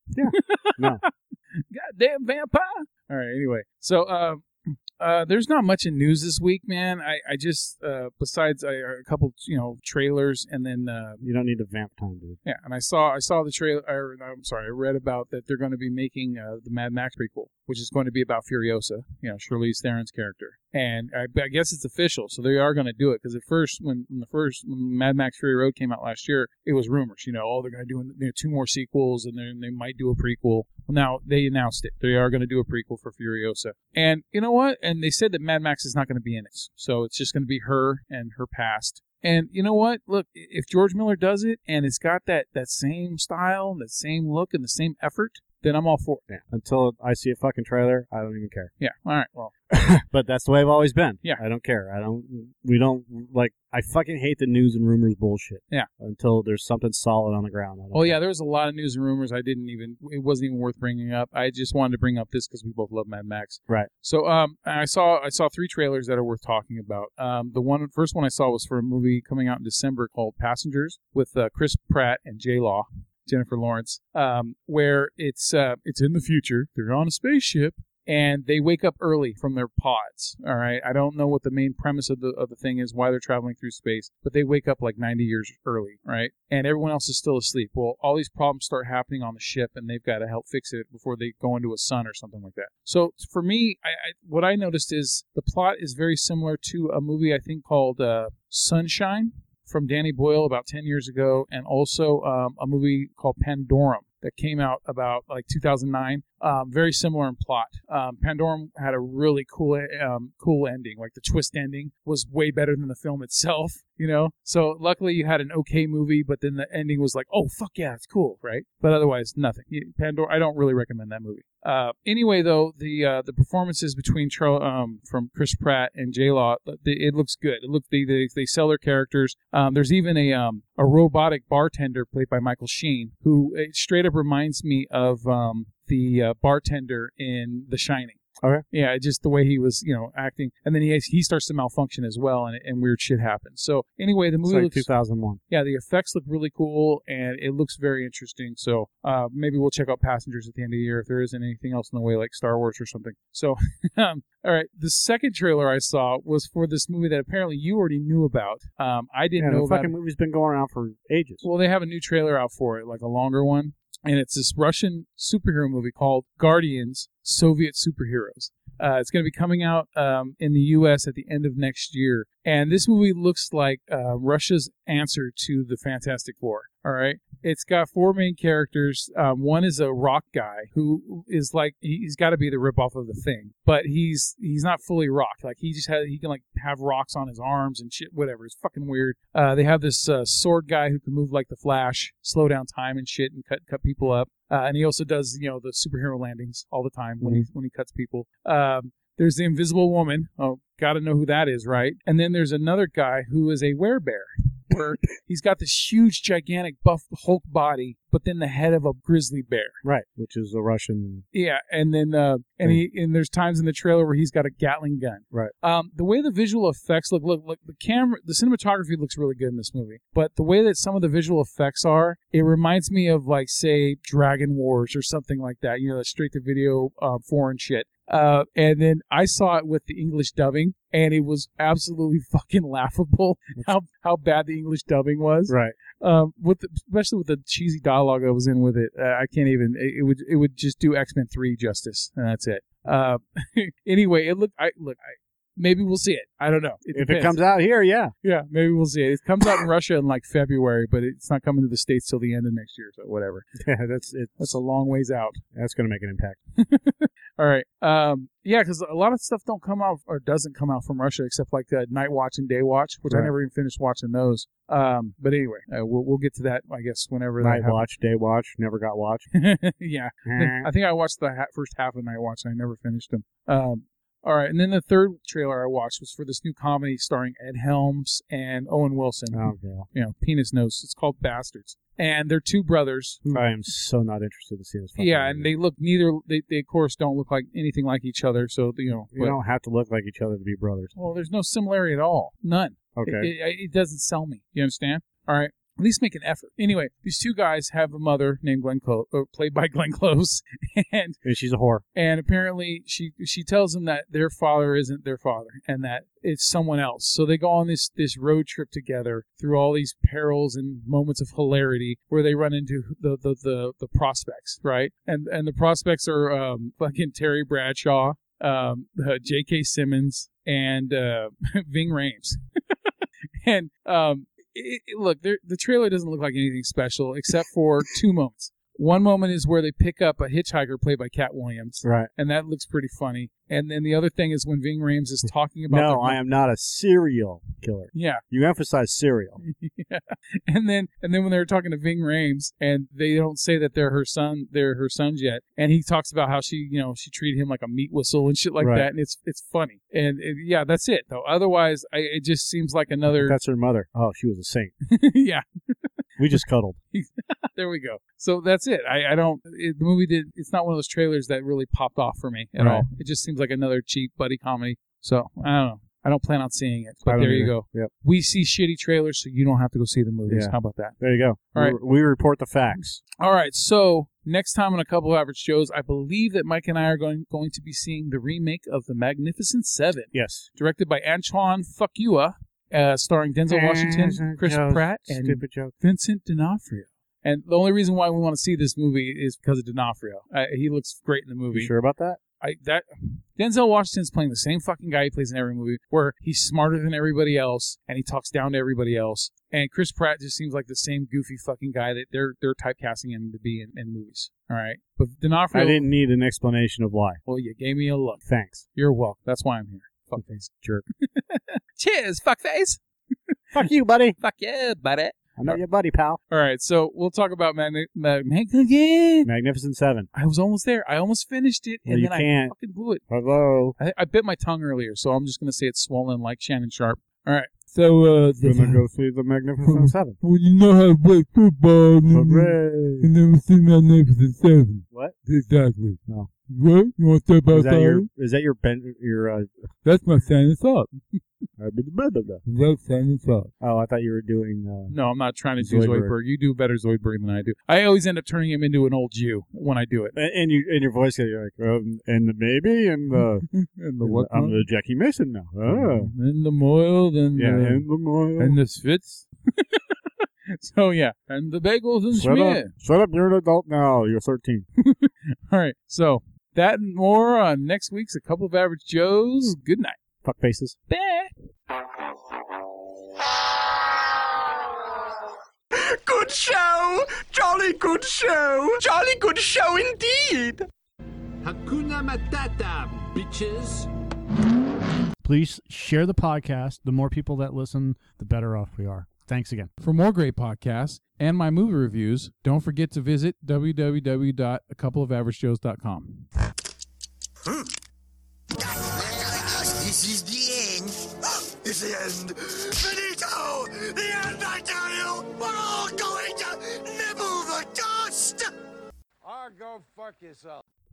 [SPEAKER 3] No.
[SPEAKER 4] Goddamn vampire. All right. Anyway, so um, uh, there's not much in news this week, man. I I just uh, besides I, a couple, you know, trailers and then. Uh,
[SPEAKER 3] You don't need a vamp time, dude.
[SPEAKER 4] Yeah, and I saw I saw the trailer. Or, I'm sorry, I read about that they're going to be making uh, the Mad Max prequel, which is going to be about Furiosa, you know, Charlize Theron's character. And I, I guess it's official, so they are going to do it. Because at first, when, when the first when Mad Max Fury Road came out last year, it was rumors, you know, oh, they're going to do you know, two more sequels, and then they might do a prequel. Well, now they announced it; they are going to do a prequel for Furiosa. And you know what? And they said that Mad Max is not going to be in it, so it's just going to be her and her past. And you know what? Look, if George Miller does it and it's got that, that same style, that same look, and the same effort, then I'm all for it.
[SPEAKER 3] Yeah. Until I see a fucking trailer, I don't even care.
[SPEAKER 4] Yeah. All right. Well,
[SPEAKER 3] But that's the way I've always been.
[SPEAKER 4] Yeah.
[SPEAKER 3] I don't care. I don't. We don't like. I fucking hate the news and rumors bullshit.
[SPEAKER 4] Yeah.
[SPEAKER 3] Until there's something solid on the ground. I don't
[SPEAKER 4] well, yeah,
[SPEAKER 3] care.
[SPEAKER 4] there was a lot of news and rumors I didn't even, it wasn't even worth bringing up. I just wanted to bring up this because we both love Mad Max.
[SPEAKER 3] Right.
[SPEAKER 4] So, um, I saw, I saw three trailers that are worth talking about. Um, the one, first one I saw was for a movie coming out in December called Passengers with, uh, Chris Pratt and J Law. Jennifer Lawrence, um, where it's uh, it's in the future. They're on a spaceship and they wake up early from their pods. All right, I don't know what the main premise of the of the thing is, why they're traveling through space, but they wake up like ninety years early, right? And everyone else is still asleep. Well, all these problems start happening on the ship, and they've got to help fix it before they go into a sun or something like that. So for me, I, I, what I noticed is the plot is very similar to a movie I think called uh, Sunshine, from Danny Boyle about ten years ago, and also um, a movie called Pandorum that came out about like two thousand nine. Um, very similar in plot. Um, Pandorum had a really cool, um, cool ending. Like the twist ending was way better than the film itself, you know? So luckily you had an okay movie, but then the ending was like, oh, fuck yeah, it's cool, right? But otherwise, nothing. Pandora, I don't really recommend that movie. Uh, anyway, though, the uh, the performances between Char- um, from Chris Pratt and J Law, it looks good. It looks they, they they sell their characters. Um, there's even a um, a robotic bartender played by Michael Sheen, who it straight up reminds me of um, the uh, bartender in The Shining.
[SPEAKER 3] Okay.
[SPEAKER 4] Yeah, just the way he was, you know, acting, and then he he starts to malfunction as well, and and weird shit happens. So anyway, the
[SPEAKER 3] It's
[SPEAKER 4] movie
[SPEAKER 3] like
[SPEAKER 4] looks
[SPEAKER 3] two thousand one.
[SPEAKER 4] yeah, the effects look really cool, and it looks very interesting. So uh, maybe we'll check out Passengers at the end of the year if there isn't anything else in the way, like Star Wars or something. So, um, all right, the second trailer I saw was for this movie that apparently you already knew about. Um, I didn't
[SPEAKER 3] Yeah,
[SPEAKER 4] know
[SPEAKER 3] the
[SPEAKER 4] about
[SPEAKER 3] fucking
[SPEAKER 4] it.
[SPEAKER 3] movie's been going around for ages.
[SPEAKER 4] Well, they have a new trailer out for it, like a longer one, and it's this Russian superhero movie called Guardians: Soviet Superheroes. Uh, it's going to be coming out um, in the U S at the end of next year. And this movie looks like uh, Russia's answer to the Fantastic Four. All right. It's got four main characters. Um, one is a rock guy who is like, he's got to be the ripoff of the Thing, but he's he's not fully rock. Like he just has, he can like have rocks on his arms and shit, whatever. It's fucking weird. Uh, they have this uh, sword guy who can move like the Flash, slow down time and shit and cut cut people up. Uh, and he also does, you know, the superhero landings all the time when he when he cuts people. Um, there's the Invisible Woman. Oh, gotta know who that is, right? And then there's another guy who is a werebear, where he's got this huge, gigantic, buff Hulk body, but then the head of a grizzly bear.
[SPEAKER 3] Right, which is a Russian.
[SPEAKER 4] Yeah, and then uh, and he and there's times in the trailer where he's got a Gatling gun.
[SPEAKER 3] Right.
[SPEAKER 4] Um, the way the visual effects look, look, look, the camera, the cinematography looks really good in this movie. But the way that some of the visual effects are, it reminds me of like, say, Dragon Wars or something like that. You know, that straight to video uh, foreign shit. Uh, and then I saw it with the English dubbing, and it was absolutely fucking laughable how how bad the English dubbing was.
[SPEAKER 3] Right.
[SPEAKER 4] Um, with the, especially with the cheesy dialogue that was in with it, uh, I can't even. It, it would it would just do X-Men three justice, and that's it. Uh, anyway, it look I look I, maybe we'll see it. I don't know. It
[SPEAKER 3] If
[SPEAKER 4] depends.
[SPEAKER 3] it comes out here, yeah.
[SPEAKER 4] Yeah, maybe we'll see it. It comes out in Russia in like February, but it's not coming to the States till the end of next year. So whatever.
[SPEAKER 3] Yeah, that's it.
[SPEAKER 4] That's a long ways out.
[SPEAKER 3] That's going to make an impact.
[SPEAKER 4] All right. Um, yeah, because a lot of stuff don't come out or doesn't come out from Russia, except like uh, Night Watch and Day Watch, which I
[SPEAKER 3] Right.
[SPEAKER 4] never even finished watching those. Um, but anyway, uh, we'll we'll get to that, I guess, whenever
[SPEAKER 3] Night
[SPEAKER 4] that
[SPEAKER 3] Watch, Day Watch, never got watched.
[SPEAKER 4] happens. Yeah, I think I watched the ha- first half of Night Watch and I never finished them. Um, all right, and then the third trailer I watched was for this new comedy starring Ed Helms and Owen Wilson.
[SPEAKER 3] Oh, yeah.
[SPEAKER 4] You know, penis nose. It's called Bastards, and they're two brothers. Who,
[SPEAKER 3] I am so not interested to see this. fucking
[SPEAKER 4] yeah, and
[SPEAKER 3] movie.
[SPEAKER 4] they look neither. They, they of course don't look like anything like each other. So you know,
[SPEAKER 3] You
[SPEAKER 4] but-
[SPEAKER 3] don't have to look like each other to be brothers.
[SPEAKER 4] well, there's no similarity at all. None.
[SPEAKER 3] Okay.
[SPEAKER 4] It, it, it doesn't sell me. You understand? All right. At least make an effort. Anyway, these two guys have a mother named Glenn Close, or played by Glenn Close, and
[SPEAKER 3] And she's a whore.
[SPEAKER 4] and apparently she she tells them that their father isn't their father and that it's someone else. So they go on this this road trip together through all these perils and moments of hilarity where they run into the the the, the prospects, right? And and the prospects are um, fucking Terry Bradshaw, um, uh, J K. Simmons, and uh, Ving Rhames. and um, it, it, look, the trailer doesn't look like anything special except for two moments. One moment is where they pick up a hitchhiker played by Cat Williams,
[SPEAKER 3] Right.
[SPEAKER 4] and that looks pretty funny. And then the other thing is when Ving Rhames is talking about
[SPEAKER 3] No,
[SPEAKER 4] their-
[SPEAKER 3] I am not a serial killer.
[SPEAKER 4] yeah,
[SPEAKER 3] You emphasize serial.
[SPEAKER 4] yeah. And then and then when they were talking to Ving Rhames, and they don't say that they're her son, they're her sons yet, and he talks about how she, you know, she treated him like a meat whistle and shit like
[SPEAKER 3] Right.
[SPEAKER 4] that, and it's it's funny. And it, yeah, that's it though. Otherwise, I, it just seems like another.
[SPEAKER 3] That's her mother. Oh, she was a saint.
[SPEAKER 4] yeah.
[SPEAKER 3] We just cuddled.
[SPEAKER 4] There we go. So that's it. I, I don't. It, the movie did. It's not one of those trailers that really popped off for me at
[SPEAKER 3] Right.
[SPEAKER 4] all. It just seems like another cheap buddy comedy. So I don't know. I don't plan on seeing it.
[SPEAKER 3] I
[SPEAKER 4] But
[SPEAKER 3] don't
[SPEAKER 4] there you
[SPEAKER 3] either.
[SPEAKER 4] go.
[SPEAKER 3] Yep.
[SPEAKER 4] We see shitty trailers, so you don't have to go see the movies.
[SPEAKER 3] Yeah.
[SPEAKER 4] How about that?
[SPEAKER 3] There you go.
[SPEAKER 4] All right.
[SPEAKER 3] We, we report the facts.
[SPEAKER 4] All right. So next time on a couple of average shows, I believe that Mike and I are going going to be seeing the remake of The Magnificent Seven,
[SPEAKER 3] Yes.
[SPEAKER 4] directed by Antoine Fuqua, uh, starring Denzel Washington, Chris
[SPEAKER 3] Joke.
[SPEAKER 4] Pratt, and
[SPEAKER 3] Stupid joke.
[SPEAKER 4] Vincent D'Onofrio. And the only reason why we want to see this movie is because of D'Onofrio. Uh, he looks great in the movie.
[SPEAKER 3] You sure about that?
[SPEAKER 4] I that Denzel Washington's playing the same fucking guy he plays in every movie, where he's smarter than everybody else and he talks down to everybody else. And Chris Pratt just seems like the same goofy fucking guy that they're they're typecasting him to be in, in movies. All right, but D'Onofrio.
[SPEAKER 3] I didn't need an explanation of why.
[SPEAKER 4] Well, you gave me a look.
[SPEAKER 3] Thanks.
[SPEAKER 4] You're welcome. That's why I'm here. Fuckface.
[SPEAKER 3] Jerk.
[SPEAKER 4] Cheers, fuckface.
[SPEAKER 3] Fuck you, buddy.
[SPEAKER 4] Fuck yeah, buddy.
[SPEAKER 3] I'm not your buddy, pal.
[SPEAKER 4] All right, so we'll talk about Magni- Mag- Mag- again.
[SPEAKER 3] Magnificent Seven.
[SPEAKER 4] I was almost there. I almost finished it,
[SPEAKER 3] Well,
[SPEAKER 4] and
[SPEAKER 3] you
[SPEAKER 4] then
[SPEAKER 3] can't.
[SPEAKER 4] I fucking blew it.
[SPEAKER 3] Hello.
[SPEAKER 4] I, I bit my tongue earlier, so I'm just going to say it's swollen like Shannon Sharp. All right. So, uh,
[SPEAKER 3] Gonna go see the Magnificent Seven.
[SPEAKER 4] well, you know how to play football.
[SPEAKER 3] Hooray.
[SPEAKER 4] never seen Magnificent Seven.
[SPEAKER 3] What?
[SPEAKER 4] Exactly.
[SPEAKER 3] No.
[SPEAKER 4] What? You want to step
[SPEAKER 3] Is that your?
[SPEAKER 4] outside?
[SPEAKER 3] Is that your ben, your? Uh,
[SPEAKER 4] That's my Santa's up.
[SPEAKER 3] I've been blah, blah, blah.
[SPEAKER 4] That's Santa's up.
[SPEAKER 3] Oh, I thought you were doing. Uh,
[SPEAKER 4] No, I'm not trying to do
[SPEAKER 3] Zoidberg.
[SPEAKER 4] Zoidberg. You do better Zoidberg than I do. I always end up turning him into an old Jew when I do it.
[SPEAKER 3] and and you and your voice, you're like, um, and the maybe and the
[SPEAKER 4] And the what?
[SPEAKER 3] I'm the Jackie Mason now. Oh,
[SPEAKER 4] And the Moyle, and
[SPEAKER 3] yeah,
[SPEAKER 4] the,
[SPEAKER 3] and the more.
[SPEAKER 4] and the Svitz. So yeah, and the bagels and
[SPEAKER 3] Shut up!
[SPEAKER 4] Schmidt.
[SPEAKER 3] Shut up! You're an adult now. You're thirteen.
[SPEAKER 4] All right, so that and more on next week's A Couple of Average Joes. Good night.
[SPEAKER 3] Fuck faces.
[SPEAKER 5] Good show! Jolly good show! Jolly good show indeed!
[SPEAKER 7] Hakuna Matata, bitches.
[SPEAKER 3] Please share the podcast. The more people that listen, the better off we are. Thanks again.
[SPEAKER 4] For more great podcasts and my movie reviews, don't forget to visit w w w dot a couple of average joes dot com.
[SPEAKER 8] This is the end. It's the end. Finito! The end, I tell you! We're all going to nibble the dust!
[SPEAKER 7] Or go fuck yourself.